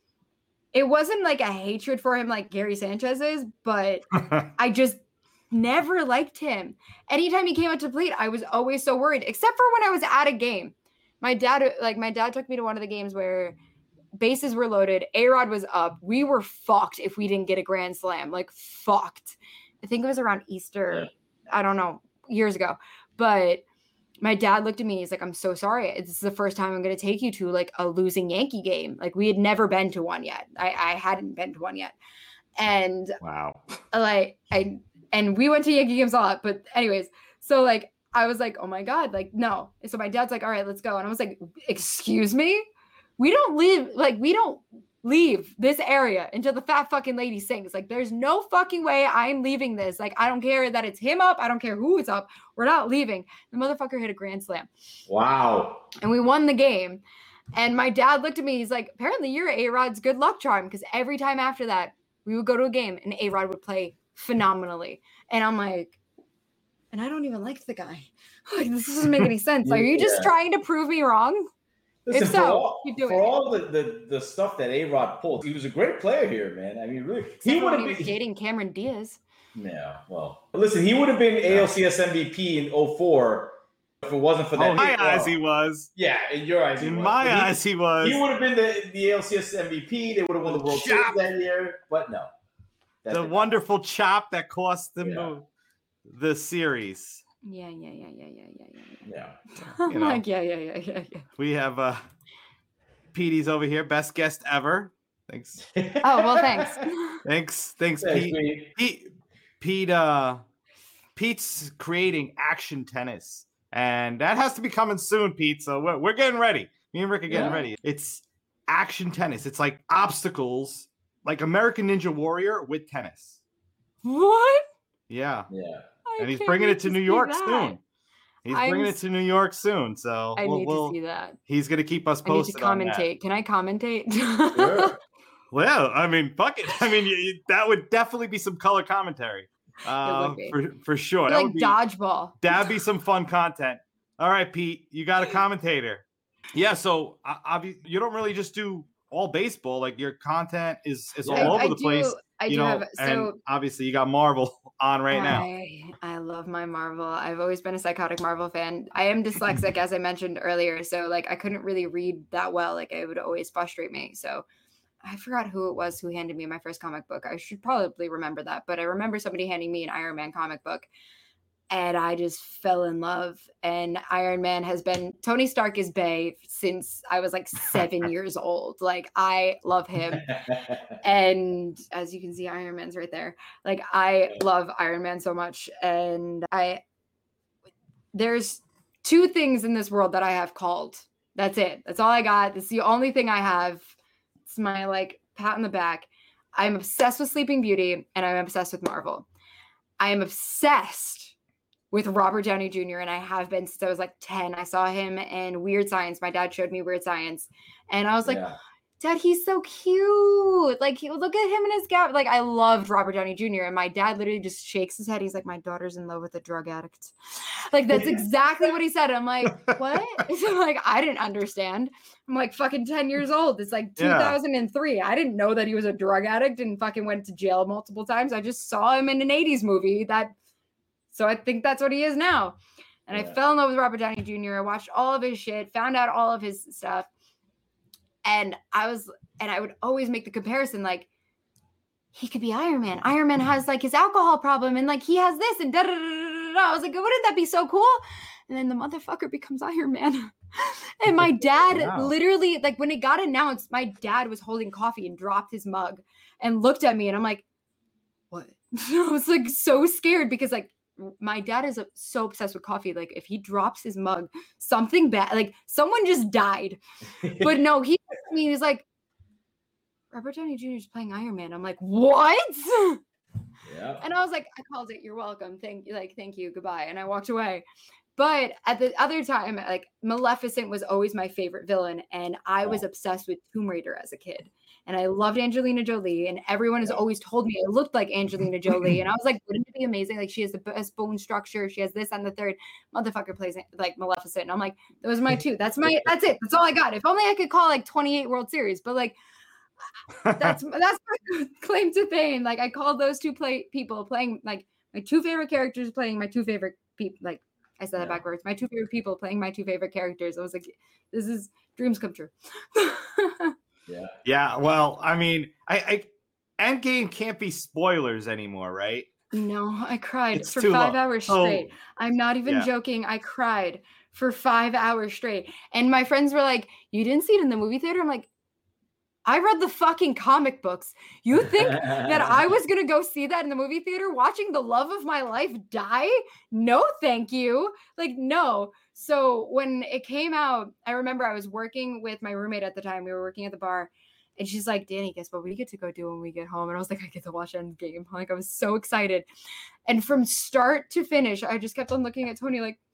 it wasn't like a hatred for him like Gary Sanchez is, but I just never liked him. Anytime he came out to plate, I was always so worried, except for when I was at a game. My dad, like my dad took me to one of the games where bases were loaded. A-Rod was up. We were fucked if we didn't get a grand slam, like fucked. I think it was around Easter. I don't know, years ago. But my dad looked at me. He's like, I'm so sorry. It's the first time I'm going to take you to like a losing Yankee game. Like we had never been to one yet. I, I hadn't been to one yet. And wow. Like I, and we went to Yankee games a lot, but anyways, so like, I was like, oh my God, like, no. And so my dad's like, all right, let's go. And I was like, excuse me? We don't live, like, we don't leave this area until the fat fucking lady sings. Like, there's no fucking way I'm leaving this. Like, I don't care that it's him up. I don't care who it's up. We're not leaving. The motherfucker hit a grand slam. Wow. And we won the game. And my dad looked at me. He's like, apparently you're A-Rod's good luck charm. Because every time after that, we would go to a game and A-Rod would play phenomenally. And I'm like, and I don't even like the guy. Like, this doesn't make any sense. Are you just yeah. trying to prove me wrong? Listen, if for so, all, keep doing for it. all the, the, the stuff that A-Rod pulled, he was a great player here, man. I mean, really. Except he would have been been dating Cameron Diaz. Yeah, well, listen, he would have been A L C S M V P in oh four if it wasn't for that. Oh, in my eyes, he was. Yeah, in your eyes, he in was. my he, eyes, he was. He would have been the, the A L C S M V P. They would have won the World Series that year, but no. The wonderful chop that cost them yeah. the, the series. Yeah, yeah, yeah, yeah, yeah, yeah, yeah. Yeah. I'm like, yeah, yeah, yeah, yeah, yeah. We have uh Petey's over here, best guest ever. Thanks. Oh, well, thanks. Thanks, thanks, Thanks, Pete. Pete. Pete. Pete. Uh, Pete's creating action tennis, and that has to be coming soon, Pete. So we're we're getting ready. Me and Rick are getting Yeah. ready. It's action tennis. It's like obstacles, like American Ninja Warrior with tennis. What? Yeah. Yeah. I And he's can't bringing wait it to to New see York that. soon. He's I'm bringing it s- to New York soon. So I we'll, need we'll, to see that. he's gonna keep us I need to posted on that. commentate. Can I commentate? Sure. Well, I mean, fuck it. I mean, you, you- that would definitely be some color commentary. Uh, be. for for sure. That Like would be dodgeball. that'd be some fun content. All right, Pete, you got a commentator. Yeah. So uh, obvi- you don't really just do all baseball. Like your content is is Yeah. all over I the do, place. I you do know, have and so obviously you got Marvel on right now. I, I love my Marvel. I've always been a psychotic Marvel fan. I am dyslexic, as I mentioned earlier. So like I couldn't really read that well. Like it would always frustrate me. So I forgot who it was who handed me my first comic book. I should probably remember that. But I remember somebody handing me an Iron Man comic book. And I just fell in love. And Iron Man has been Tony Stark is bae since I was like seven years old. Like I love him. And as you can see, Iron Man's right there. Like I love Iron Man so much. And I there's two things in this world that I have called. That's it. That's all I got. That's the only thing I have. It's my like pat on the back. I'm obsessed with Sleeping Beauty and I'm obsessed with Marvel. I am obsessed with Robert Downey Junior and I have been since I was like ten. I saw him in Weird Science. My dad showed me Weird Science. And I was like, Yeah. Dad, he's so cute. Like, he, look at him in his gown. Like, I loved Robert Downey Junior And my dad literally just shakes his head. He's like, my daughter's in love with a drug addict. Like, that's exactly what he said. I'm like, what? So, like, I didn't understand. I'm like fucking ten years old. It's like two thousand three. Yeah. I didn't know that he was a drug addict and fucking went to jail multiple times. I just saw him in an eighties movie that, so I think that's what he is now. And yeah. I fell in love with Robert Downey Junior I watched all of his shit, found out all of his stuff. And I was, and I would always make the comparison, like, he could be Iron Man. Iron Man has like his alcohol problem and like he has this and da da da da da. I was like, wouldn't that be so cool? And then the motherfucker becomes Iron Man. And my dad wow. literally, like when it got announced, my dad was holding coffee and dropped his mug and looked at me and I'm like, what? I was like so scared because like my dad is so obsessed with coffee. Like if he drops his mug, something bad, like someone just died. But no, he, I mean, he's like, Robert Downey Junior is playing Iron Man. I'm like, what? Yeah. And I was like, I called it. You're welcome. Thank you. Like, thank you. Goodbye. And I walked away. But at the other time, like Maleficent was always my favorite villain. And I was obsessed with Tomb Raider as a kid. And I loved Angelina Jolie. And everyone has always told me it looked like Angelina Jolie. And I was like, wouldn't it be amazing? Like she has the best bone structure. She has this and the third. Motherfucker plays like Maleficent. And I'm like, those are my two. That's my, that's it. That's all I got. If only I could call like twenty-eight World Series. But like, that's that's my claim to fame. Like I called those two play people playing like my two favorite characters playing my two favorite people. Like I said that yeah. backwards. My two favorite people playing my two favorite characters. I was like, this is dreams come true. Yeah. Yeah. Well, I mean, I, I Endgame can't be spoilers anymore, right? No, I cried It's for too five long. hours straight. Oh, I'm not even yeah. joking. I cried for five hours straight. And my friends were like, you didn't see it in the movie theater? I'm like, I read the fucking comic books. You think that I was going to go see that in the movie theater watching the love of my life die? No, thank you. Like, no. So when it came out, I remember I was working with my roommate at the time. We were working at the bar. And she's like, Danny, guess what we get to go do when we get home? And I was like, I get to watch Endgame. Like, I was so excited. And from start to finish, I just kept on looking at Tony like...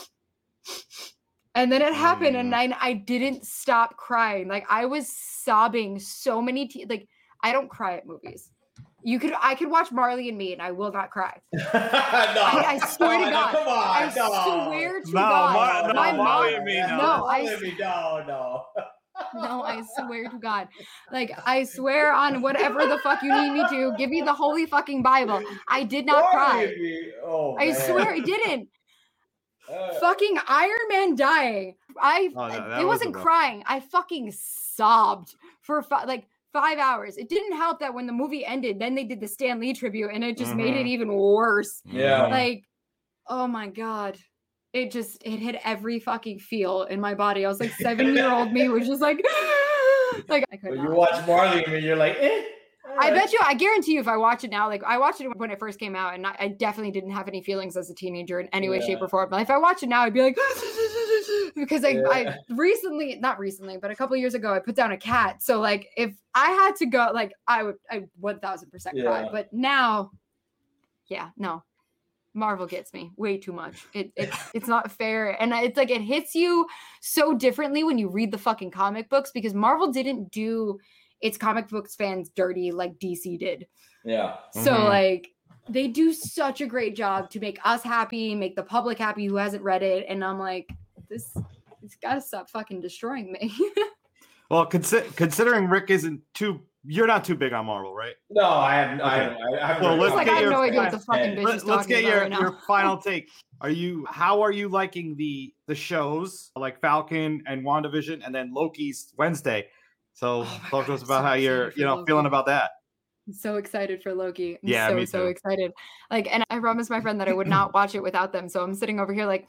And then it happened, and I, I didn't stop crying. Like I was sobbing so many te- like I don't cry at movies. You could I could watch Marley and Me, and I will not cry. no, I, I swear to God. Come on, I no. swear to no, God. Mar- no, my Marley mom, and Me. No, no, I me, no, no. No, I swear to God. Like I swear on whatever the fuck you need me to. Give me the holy fucking Bible. I did not cry. Oh, I swear I didn't. Uh, fucking Iron Man dying. I oh, no, it wasn't was crying. I fucking sobbed for fi- like five hours. It didn't help that when the movie ended, then they did the Stan Lee tribute, and it just mm-hmm. made it even worse. Yeah. Like, Oh my God. It just, it hit every fucking feel in my body. I was like, seven-year-old me was just like, like I could But not. you watch Marley and you're like, eh. I bet you, I guarantee you if I watch it now, like I watched it when it first came out and I, I definitely didn't have any feelings as a teenager in any way, Yeah. shape or form. But if I watch it now, I'd be like, because I, Yeah. I recently, not recently, but a couple of years ago, I put down a cat. So like if I had to go, like I would, I one thousand percent cry. Yeah. But now, yeah, no. Marvel gets me way too much. It, it's it's not fair. And it's like it hits you so differently when you read the fucking comic books because Marvel didn't do its comic books fans dirty like D C did. Yeah. So Mhm. like they do such a great job to make us happy, make the public happy who hasn't read it. And I'm like, this it's gotta stop fucking destroying me. Well, consi- considering Rick isn't too, you're not too big on Marvel, right? No, I have. I, Okay. I, I haven't Well, read let's It's like get I have your no idea what the final fucking ten. bitch Let, is let's talking get about your, right now. your final take. Are you how are you liking the the shows like Falcon and WandaVision and then Loki's Wednesday? So Oh my talk to God, us I'm about so how you're excited for you know Loki. feeling about that. I'm so excited for Loki. I'm Yeah, so, me so too. excited. Like, and I promised my friend that I would not watch it without them. So I'm sitting over here like,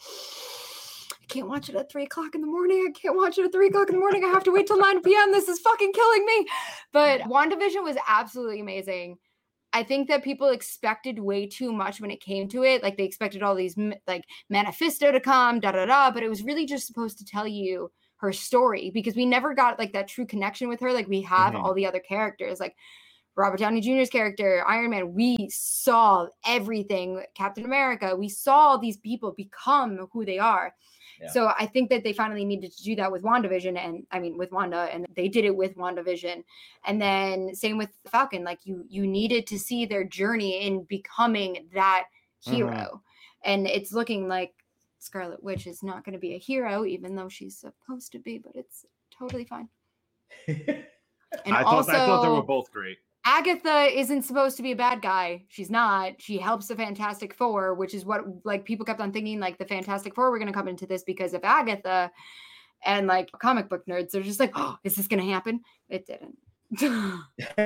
I can't watch it at three o'clock in the morning. I can't watch it at three o'clock in the morning. I have to wait till nine p.m. This is fucking killing me. But WandaVision was absolutely amazing. I think that people expected way too much when it came to it. Like they expected all these like Manifesto to come, da da da. But it was really just supposed to tell you her story because we never got like that true connection with her. Like we have Mhm. all the other characters, like Robert Downey Junior's character, Iron Man. We saw everything. Captain America. We saw these people become who they are. Yeah. So I think that they finally needed to do that with WandaVision and I mean with Wanda and they did it with WandaVision. And then same with Falcon, like you you needed to see their journey in becoming that hero. Mhm. And it's looking like Scarlet Witch is not going to be a hero even though she's supposed to be, but it's totally fine. And I thought also I thought they were both great. Agatha isn't supposed to be a bad guy. She's not. She helps the Fantastic Four, which is what like people kept on thinking like the Fantastic Four were going to come into this because of Agatha. And like comic book nerds, they're just like, oh, is this going to happen? It didn't.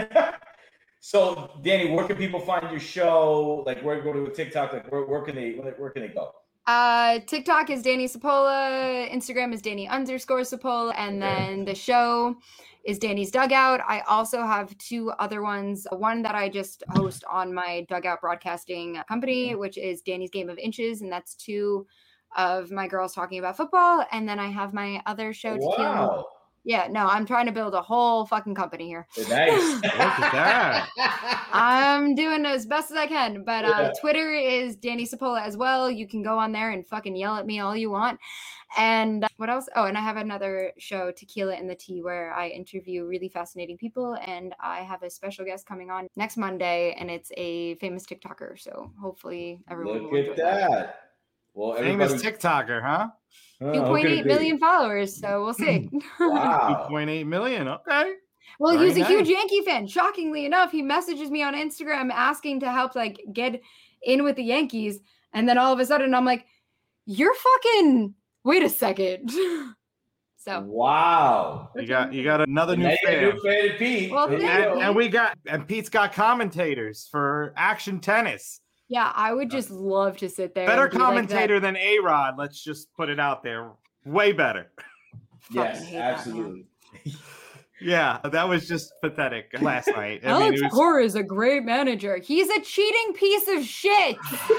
So, Danny, where can people find your show? Like, where go to TikTok? Like, where, where can they where can they go? Uh, TikTok is Danny Sapola. Instagram is Danny underscore Sapola. And then the show is Danny's Dugout. I also have two other ones. One that I just host on my Dugout broadcasting company, which is Danny's Game of Inches. And that's two of my girls talking about football. And then I have my other show. Tequila. Wow. Yeah, no, I'm trying to build a whole fucking company here. Nice. Look at that. I'm doing as best as I can, but uh, Yeah. Twitter is Danny Sapola as well. You can go on there and fucking yell at me all you want. And what else? Oh, and I have another show, Tequila and the Tea, where I interview really fascinating people. And I have a special guest coming on next Monday, and it's a famous TikToker. So hopefully everyone Look will at enjoy that. that. Well, Famous everybody. TikToker, huh? Huh, two who point could it eight be? million followers, so we'll see. Wow. two point eight million. Okay. Well, Very he's a nice. huge Yankee fan. Shockingly enough, he messages me on Instagram asking to help like get in with the Yankees. And then all of a sudden I'm like, you're fucking wait a second. So Wow. You got you got another new Now you got a fan. new fan of Pete. Well, There you thank go. And, and we got and Pete's got commentators for Action Tennis. yeah, I would just love to sit there. Better and be like that. commentator than A-Rod. Let's just put it out there. Way better. Yes, Fucking hate that, man. absolutely. Yeah, that was just pathetic last night. I mean, Alex it was, Cora is a great manager. He's a cheating piece of shit.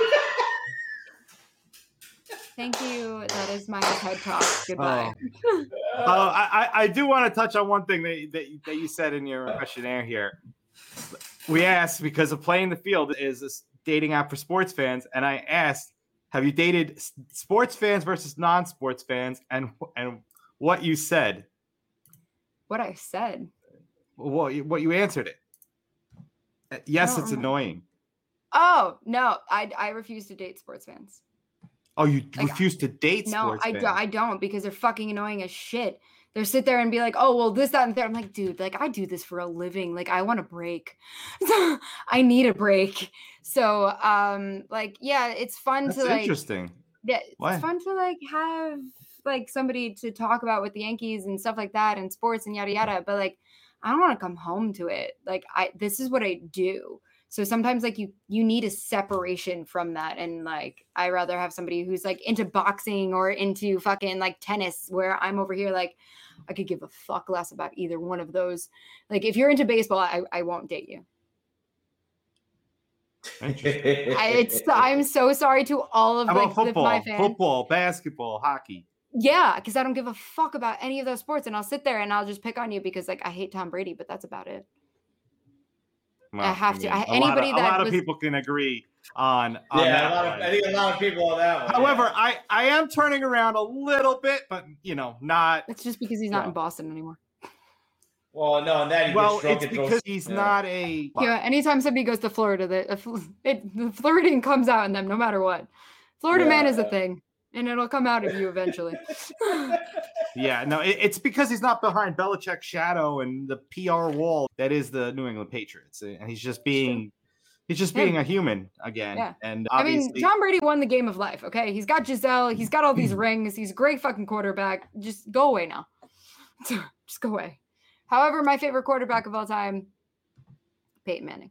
Thank you. That is my TED talk. Goodbye. uh, I, I- I do want to touch on one thing that, that, that you said in your questionnaire here. We asked because of Playing the Field is a dating app for sports fans, and I asked, have you dated s- sports fans versus non-sports fans, and and what you said, What I said. what you, what you answered it. Uh, Yes, don't it's remember. annoying. Oh no, I I refuse to date sports fans. Oh, you Like, refuse to date No, sports I, fans. do, I don't because they're fucking annoying as shit. They'll sit there and be like, oh, well, this, that, and the third. I'm like, dude, like, I do this for a living. Like, I want a break. I need a break. So, um, like, yeah, it's fun That's to, like, interesting. yeah, it's Why? fun to, like, have, like, somebody to talk about with the Yankees and stuff like that and sports and yada, yada. But, like, I don't want to come home to it. Like, I, this is what I do. So sometimes like you you need a separation from that. And like I rather have somebody who's like into boxing or into fucking like tennis, where I'm over here like I could give a fuck less about either one of those. Like if you're into baseball, I, I won't date you. I, it's I'm so sorry to all of How like about football, the, my fans. Football, basketball, hockey. Yeah, because I don't give a fuck about any of those sports, and I'll sit there and I'll just pick on you because like I hate Tom Brady, but that's about it. Well, I have I mean, to. I, anybody of, that a lot was, of people can agree on. on yeah, that a lot of, I think a lot of people on that one. However, yeah. I I am turning around a little bit, but you know, not. It's just because he's not know. in Boston anymore. Well, no, and that he well, gets it's because he's yeah. not a. Yeah, anytime somebody goes to Florida, the it, the Floridian comes out in them no matter what. Florida yeah, man is yeah. a thing, and it'll come out of you eventually. Yeah, no, it, it's because he's not behind Belichick's shadow and the P R wall that is the New England Patriots, and he's just being, he's just being yeah. a human again. Yeah. And obviously, I mean, Tom Brady won the game of life. Okay, he's got Giselle, he's got all these rings, he's a great fucking quarterback. Just go away now. Just go away. However, my favorite quarterback of all time, Peyton Manning.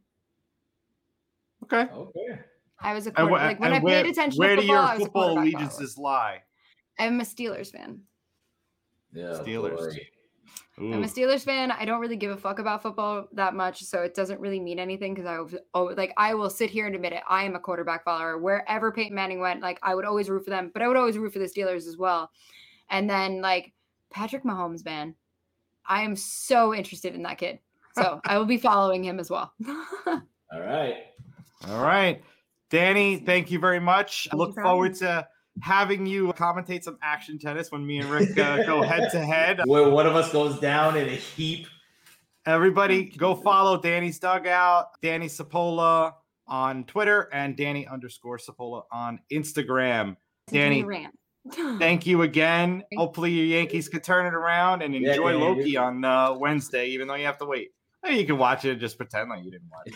Okay. Okay. I was a quarterback. Like when I where, paid attention where to football, do I your was football a allegiances lie? I'm a Steelers fan. Yeah, Steelers. I'm a Steelers fan. I don't really give a fuck about football that much, so it doesn't really mean anything because I was oh, like I will sit here and admit it. I am a quarterback follower. Wherever Peyton Manning went, like I would always root for them, but I would always root for the Steelers as well. And then like Patrick Mahomes, man. I am so interested in that kid. So I will be following him as well. All right. All right. Danny, thank you very much. I look forward to having you commentate some action tennis when me and Rick uh, go head to head. Where one of us goes down in a heap. Everybody go follow Danny's Dugout, Danny Sapola on Twitter, and Danny underscore Sapola on Instagram. Danny, thank you again. Hopefully your Yankees could turn it around and enjoy yeah, yeah, Loki yeah. on uh, Wednesday, even though you have to wait. Maybe you can watch it and just pretend like you didn't watch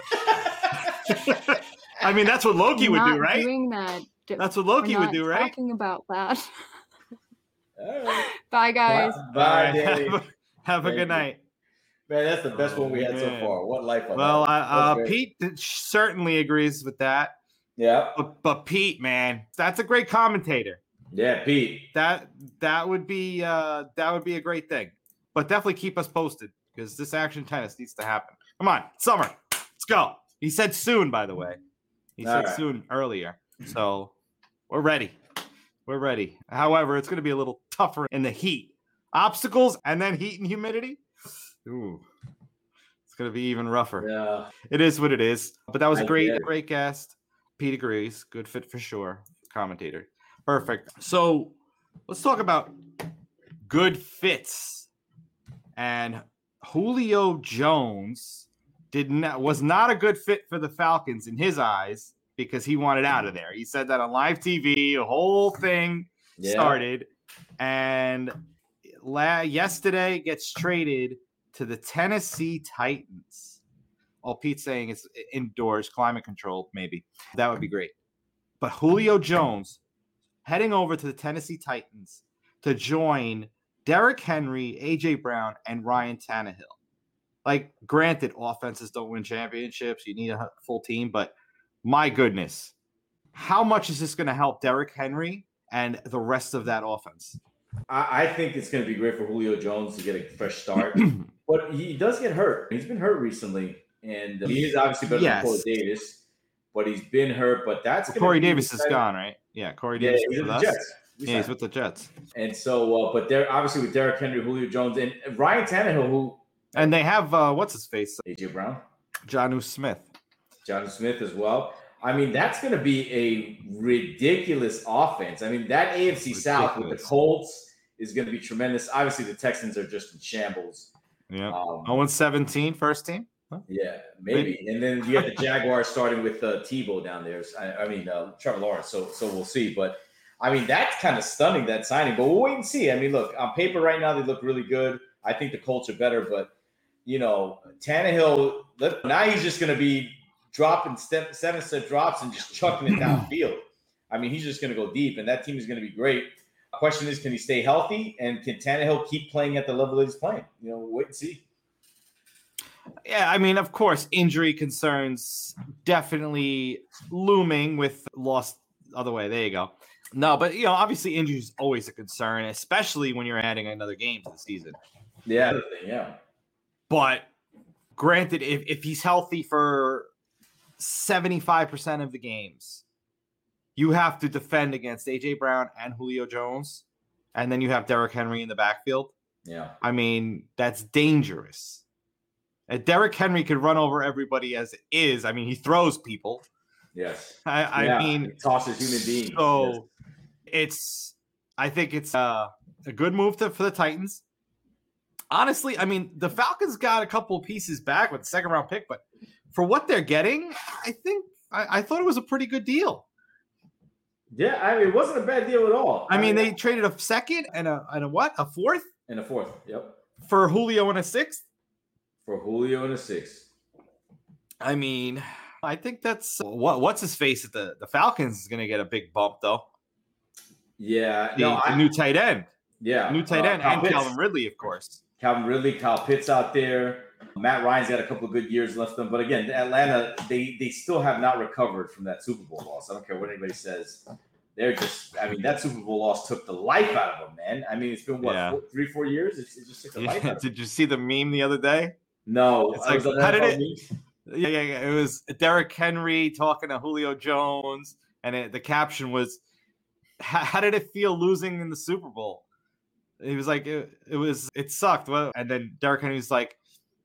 it. I mean, that's what Loki I'm would not do, right? Doing that. That's what Loki would do, right? Talking about that. All right. Bye, guys. Bye, Bye Danny. Have a, have a good night. Man, that's the best oh, one we had man. so far. What life? Well, uh, uh, Pete certainly agrees with that. Yeah. But, but Pete, man, that's a great commentator. Yeah, Pete. That that would be uh, that would be a great thing. But definitely keep us posted because this action tennis needs to happen. Come on, summer, let's go. He said soon, by the way. He All said right. soon earlier, so we're ready. We're ready. However, it's going to be a little tougher in the heat. Obstacles and then heat and humidity. Ooh, it's going to be even rougher. Yeah, it is what it is. But that was a I great, great guest. Pete agrees. Good fit for sure. Commentator. Perfect. So let's talk about good fits. And Julio Jones did not was not a good fit for the Falcons in his eyes because he wanted out of there. He said that on live T V. A whole thing yeah. started, and la- yesterday gets traded to the Tennessee Titans. All Pete's saying is indoors, climate controlled, maybe. That would be great. But Julio Jones heading over to the Tennessee Titans to join Derrick Henry, A J Brown, and Ryan Tannehill. Like, granted, offenses don't win championships. You need a full team, but my goodness, how much is this going to help Derrick Henry and the rest of that offense? I, I think it's going to be great for Julio Jones to get a fresh start, but he does get hurt. He's been hurt recently, and he is obviously better yes. than Corey Davis, but he's been hurt. But that's well, Corey Davis is gone, right? Yeah, Corey yeah, Davis he's is with the us. Jets. Yeah, he's with the Jets. And so, uh, but they're obviously with Derrick Henry, Julio Jones, and Ryan Tannehill, who and they have uh, what's his face, A J Brown, Jonnu Smith, Jonnu Smith as well. I mean, that's going to be a ridiculous offense. I mean, that A F C ridiculous. South with the Colts is going to be tremendous. Obviously, the Texans are just in shambles. Yeah, um, oh and seventeen, first team. Huh? Yeah, maybe. maybe. And then you have the Jaguars starting with uh, Tebow down there. I, I mean, uh, Trevor Lawrence. So, so we'll see. But I mean, that's kind of stunning, that signing. But we'll wait and see. I mean, look, on paper right now, they look really good. I think the Colts are better. But, you know, Tannehill, now he's just going to be dropping step, seven step drops and just chucking it downfield. I mean, he's just going to go deep, and that team is going to be great. The question is, can he stay healthy? And can Tannehill keep playing at the level that he's playing? You know, we'll wait and see. Yeah, I mean, of course, injury concerns definitely looming with lost other way. There you go. No, but you know, obviously, injury is always a concern, especially when you're adding another game to the season. Yeah, yeah. But granted, if, if he's healthy for seventy-five percent of the games, you have to defend against A J Brown and Julio Jones, and then you have Derrick Henry in the backfield. Yeah. I mean, that's dangerous. And Derrick Henry could run over everybody as it is. I mean, he throws people. Yes. I, I yeah. mean, he tosses human beings. So yes. it's, I think it's uh, a good move to, for the Titans. Honestly, I mean, the Falcons got a couple of pieces back with the second round pick, but for what they're getting, I think I, I thought it was a pretty good deal. Yeah, I mean, it wasn't a bad deal at all. I, I mean, mean, they traded a second and a and a what? A fourth? And a fourth, yep. For Julio and a sixth? For Julio and a sixth. I mean, I think that's what what's his face at the, the Falcons is going to get a big bump, though. Yeah. The, no, the I, new tight end. Yeah. New tight end uh, and Pitts. Calvin Ridley, of course. Calvin Ridley, Kyle Pitts out there. Matt Ryan's got a couple of good years left them. But again, Atlanta, they they still have not recovered from that Super Bowl loss. I don't care what anybody says. They're just, I mean, that Super Bowl loss took the life out of them, man. I mean, it's been, what, yeah. four, three, four years? It, it just took the life out of them. Did you see the meme the other day? No. It's like, how did it? Yeah, yeah, yeah. It was Derrick Henry talking to Julio Jones, and it, the caption was, how did it feel losing in the Super Bowl? He was like, it, it was, it sucked. Well, and then Derrick Henry was like,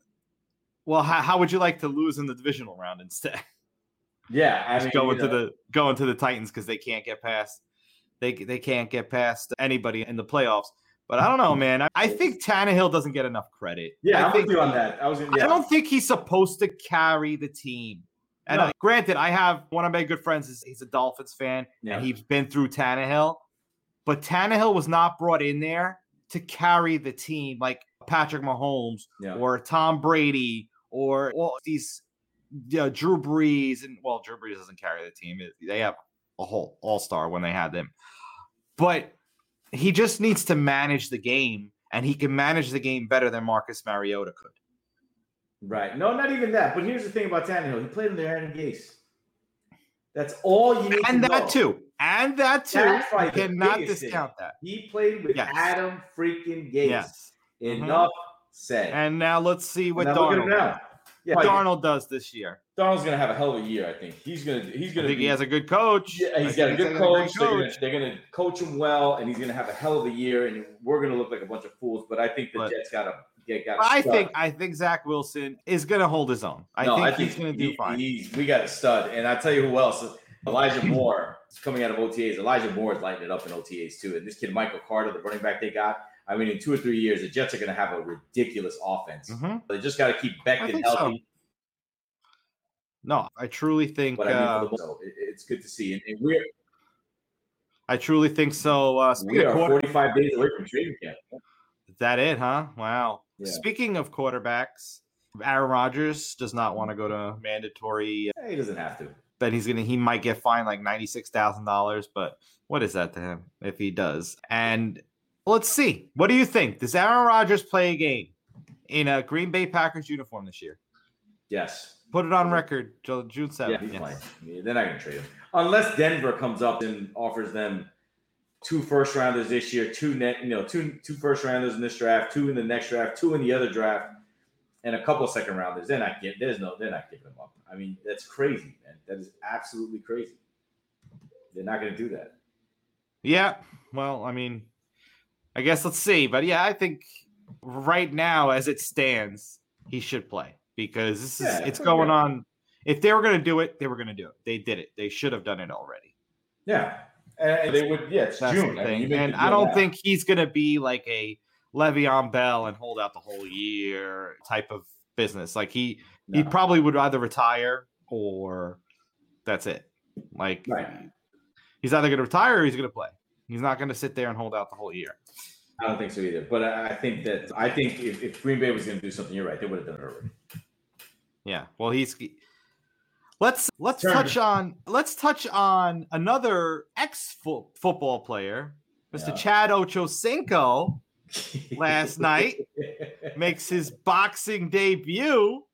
well, how, how would you like to lose in the divisional round instead? Yeah, I mean, going you know. to the going to the Titans because they can't get past they they can't get past anybody in the playoffs. But I don't know, man. I, I think Tannehill doesn't get enough credit. Yeah, I I'm think with you on that. I was. Yeah. I don't think he's supposed to carry the team. And no. uh, granted, I have one of my good friends. Is he's a Dolphins fan, yeah. and he's been through Tannehill. But Tannehill was not brought in there to carry the team like Patrick Mahomes yeah. or Tom Brady or well, these. Yeah, Drew Brees and well, Drew Brees doesn't carry the team. They have a whole all-star when they had them, but he just needs to manage the game, and he can manage the game better than Marcus Mariota could. Right? No, not even that. But here's the thing about Tannehill: he played under Adam Gase. That's all you need and to that know. too, and that too. You cannot discount thing. that. He played with yes. Adam freaking Gase. Yes. Enough mm-hmm. said. And now let's see what now Darnold. Now. Yeah, what Darnold does this year. Darnold's gonna have a hell of a year. I think he's gonna. He's gonna. I think be, he has a good coach. Yeah, he's I got a good coach. A coach. They're, gonna, they're gonna coach him well, and he's gonna have a hell of a year. And we're gonna look like a bunch of fools. But I think the but, Jets gotta get. Got. I think. I think Zach Wilson is gonna hold his own. I, no, think, I think he's gonna he, do fine. He's, we got a stud, and I tell you who else. Elijah Moore is coming out of O T As. Elijah Moore is lighting it up in O T As too. And this kid Michael Carter, the running back they got. I mean, in two or three years, the Jets are gonna have a ridiculous offense. Mm-hmm. They just got to keep Becton healthy. So. No, I truly think. But I mean, uh, the, so it, it's good to see, and, and we're. I truly think so. Uh, we are forty-five days away from training camp. Is that it, huh? Wow. Yeah. Speaking of quarterbacks, Aaron Rodgers does not want to go to mandatory. Yeah, he doesn't have to. But he's gonna. He might get fined like ninety-six thousand dollars. But what is that to him if he does? And let's see. What do you think? Does Aaron Rodgers play a game in a Green Bay Packers uniform this year? Yes. Put it on record, June seventh. Yeah, he's yes. playing. They're not going to trade him. Unless Denver comes up and offers them two first rounders this year, two net, you know, two two first rounders in this draft, two in the next draft, two in the other draft, and a couple of second rounders. They're not getting there's no they're not giving them up. I mean, that's crazy, man. That is absolutely crazy. They're not going to do that. Yeah. Well, I mean, I guess let's see. But yeah, I think right now, as it stands, he should play. Because this is yeah, it's going good. on. If they were going to do it, they were going to do it. They did it. They should have done it already. Yeah, and they would. Yeah, it's That's June. The thing. I mean, and I don't now. think he's going to be like a Le'Veon Bell and hold out the whole year type of business. Like he, no. he probably would either retire or that's it. Like right. he's either going to retire or he's going to play. He's not going to sit there and hold out the whole year. I don't think so either. But I think that I think if, if Green Bay was going to do something, you're right. They would have done it already. Yeah. Well, he's. Let's let's Turn. touch on let's touch on another ex football player, Mister Yeah. Chad Ochocinco. Last night makes his boxing debut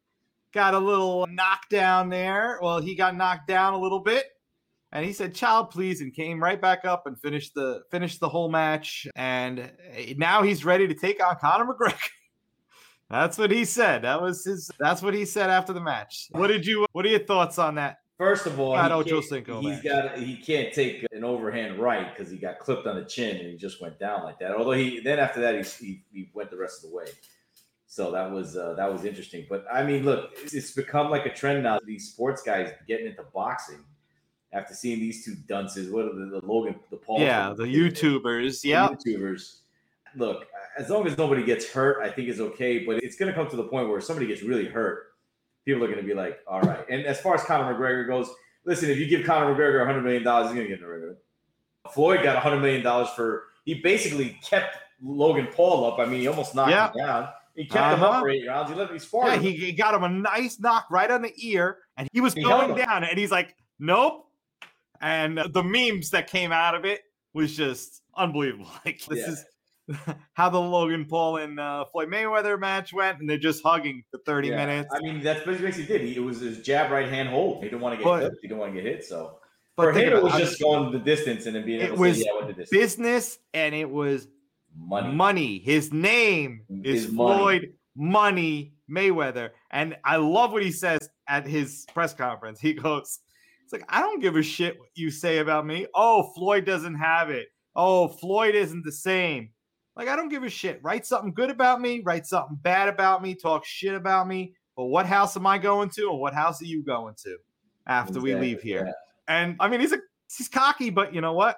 got a little knockdown there. Well, he got knocked down a little bit. And he said, "Child, please," and came right back up and finished the finished the whole match. And now he's ready to take on Conor McGregor. That's what he said. That was his. That's what he said after the match. What did you? What are your thoughts on that? First of all, That he Ocho can't- Cinco he's match. got he can't take an overhand right because he got clipped on the chin and he just went down like that. Although he then after that he he, he went the rest of the way. So that was uh, that was interesting. But I mean, look, it's, it's become like a trend now. These sports guys getting into boxing after seeing these two dunces. What are the, the Logan, the Paul? Yeah, the YouTubers. The Yeah, YouTubers. Look, as long as nobody gets hurt, I think it's okay. But it's going to come to the point where if somebody gets really hurt, people are going to be like, all right. And as far as Conor McGregor goes, listen, if you give Conor McGregor one hundred million dollars, he's going to get in the ring. Floyd got one hundred million dollars for – he basically kept Logan Paul up. I mean, he almost knocked Yeah. him down. He kept him Uh-huh. up for eight rounds. He let him spark yeah. him. He, he got him a nice knock right on the ear, and he was He held going him. down, and he's like, "Nope." And the memes that came out of it was just unbelievable. Like this Yeah. is how the Logan Paul and uh, Floyd Mayweather match went, and they're just hugging for thirty Yeah. minutes. I mean, that's basically what he did. He, it was his jab right hand hold. He didn't want to get But- clipped. He didn't want to get hit. So But for think him, it about was it. just going the distance and then being It able to was say, yeah, I went the distance. business, and it was Money. money. His name is His money. Floyd Money Mayweather. And I love what he says at his press conference. He goes, it's like, I don't give a shit what you say about me. Oh, Floyd doesn't have it. Oh, Floyd isn't the same. Like, I don't give a shit. Write something good about me. Write something bad about me. Talk shit about me. But what house am I going to? And what house are you going to after we Exactly, leave here? yeah. And I mean, he's a he's cocky, but you know what?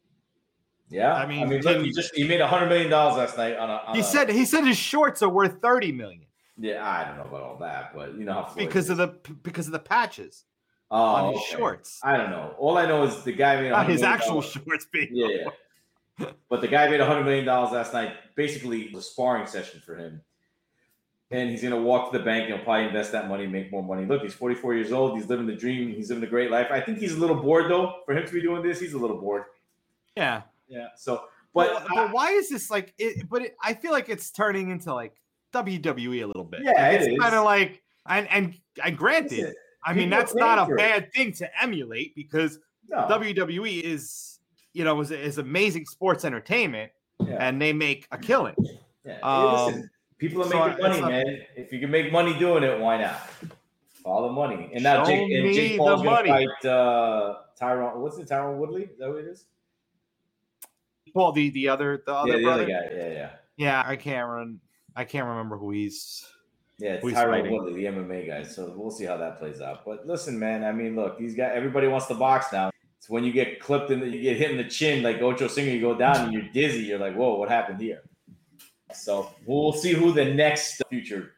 Yeah, I mean, I mean, can- look, he just he made a hundred million dollars last night on a. On He a, said he said his shorts are worth thirty million yeah, I don't know about all that, but you know how Floyd because is. of the because of the patches oh, on his okay. shorts. I don't know. All I know is the guy made Not $100 his million actual dollars. shorts being Yeah, yeah. But the guy made a hundred million dollars last night. Basically, it was a sparring session for him, and he's gonna walk to the bank. He'll probably invest that money, make more money. Look, he's forty-four years old. He's living the dream. He's living a great life. I think he's a little bored though. For him to be doing this, he's a little bored. Yeah, Yeah. So, but, but but why is this like? It, but it, I feel like it's turning into like W W E a little bit. Yeah, Like, it it's is. kind of like and and and granted, Listen, I mean people are that's not paying a for it. bad thing to emulate because no, W W E is you know is, is amazing sports entertainment yeah. and they make a killing. Yeah. Hey, Um, listen, people are so making I- money, it's not- man. If you can make money doing it, why not? All the money. And now Show Jake, and me Jake the Paul's going to money. fight uh, Tyron. What's it? Tyron Woodley? Is that what it is? Well, the the other the other yeah, the brother. other guy. Yeah, yeah. Yeah, I can't run. I can't remember who he's. Yeah, it's Who's Tyron fighting? Woodley, the M M A guy. So we'll see how that plays out. But listen, man, I mean, look, these guys, everybody wants to box now. It's when you get clipped and you get hit in the chin, like Ocho Cinco, you go down and you're dizzy. You're like, whoa, what happened here? So we'll see who the next future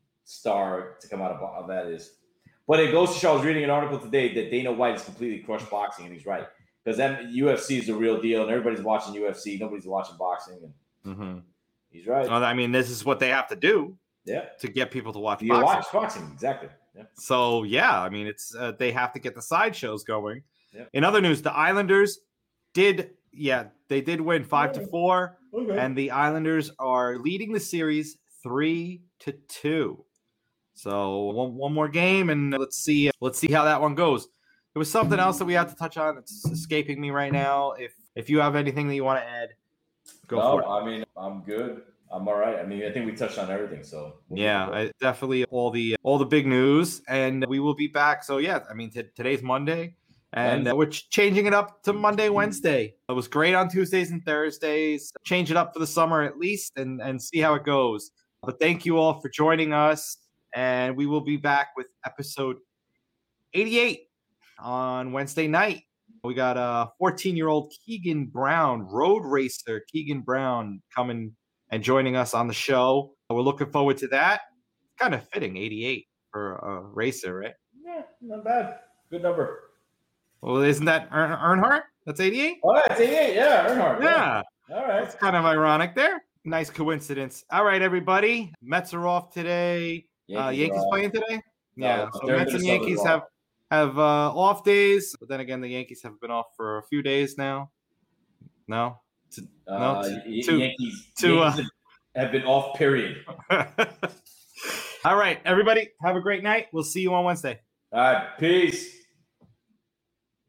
star to come out of of that is. But it goes to show, I was reading an article today that Dana White has completely crushed boxing, and he's right. Because then U F C is the real deal, and everybody's watching U F C. Nobody's watching boxing, and Mm-hmm. he's right. Well, I mean, this is what they have to do Yeah. to get people to watch You boxing. watch boxing, exactly. Yeah. So yeah, I mean, it's uh, they have to get the sideshows going. Yeah. In other news, the Islanders did, yeah, they did win five to four, Okay. and the Islanders are leading the series three to two. So one, one more game, and let's see, let's see how that one goes. There was something else that we had to touch on that's escaping me right now. If if you have anything that you want to add, go no, for it. I mean, I'm good. I'm all right. I mean, I think we touched on everything. So we'll Yeah, keep it I, definitely all the all the big news, and we will be back. So yeah, I mean t- today's Monday, and uh, we're ch- changing it up to Monday, Wednesday. It was great on Tuesdays and Thursdays. Change it up for the summer at least, and and see how it goes. But thank you all for joining us, and we will be back with episode eighty-eight on Wednesday night. We got a uh, fourteen-year-old Keegan Brown, road racer Keegan Brown, coming and joining us on the show. We're looking forward to that. Kind of fitting, eighty-eight for a racer, right? Yeah, not bad. Good number. Well, isn't that Ern- Earnhardt? That's eighty-eight? Oh, that's eighty-eight. Yeah, Earnhardt. Yeah, All right. that's kind of ironic there. Nice coincidence. All right, everybody. Mets are off today. Yankees, uh, Yankees are- playing today? No, Yeah, so they're Mets and Minnesota Yankees as well. have have uh, off days, but then again, the Yankees have been off for a few days now. No, Uh, no, y- to- Yankees, to, uh, Yankees have been off. Period. All All right, everybody, have a great night. We'll see you on Wednesday. All right, peace.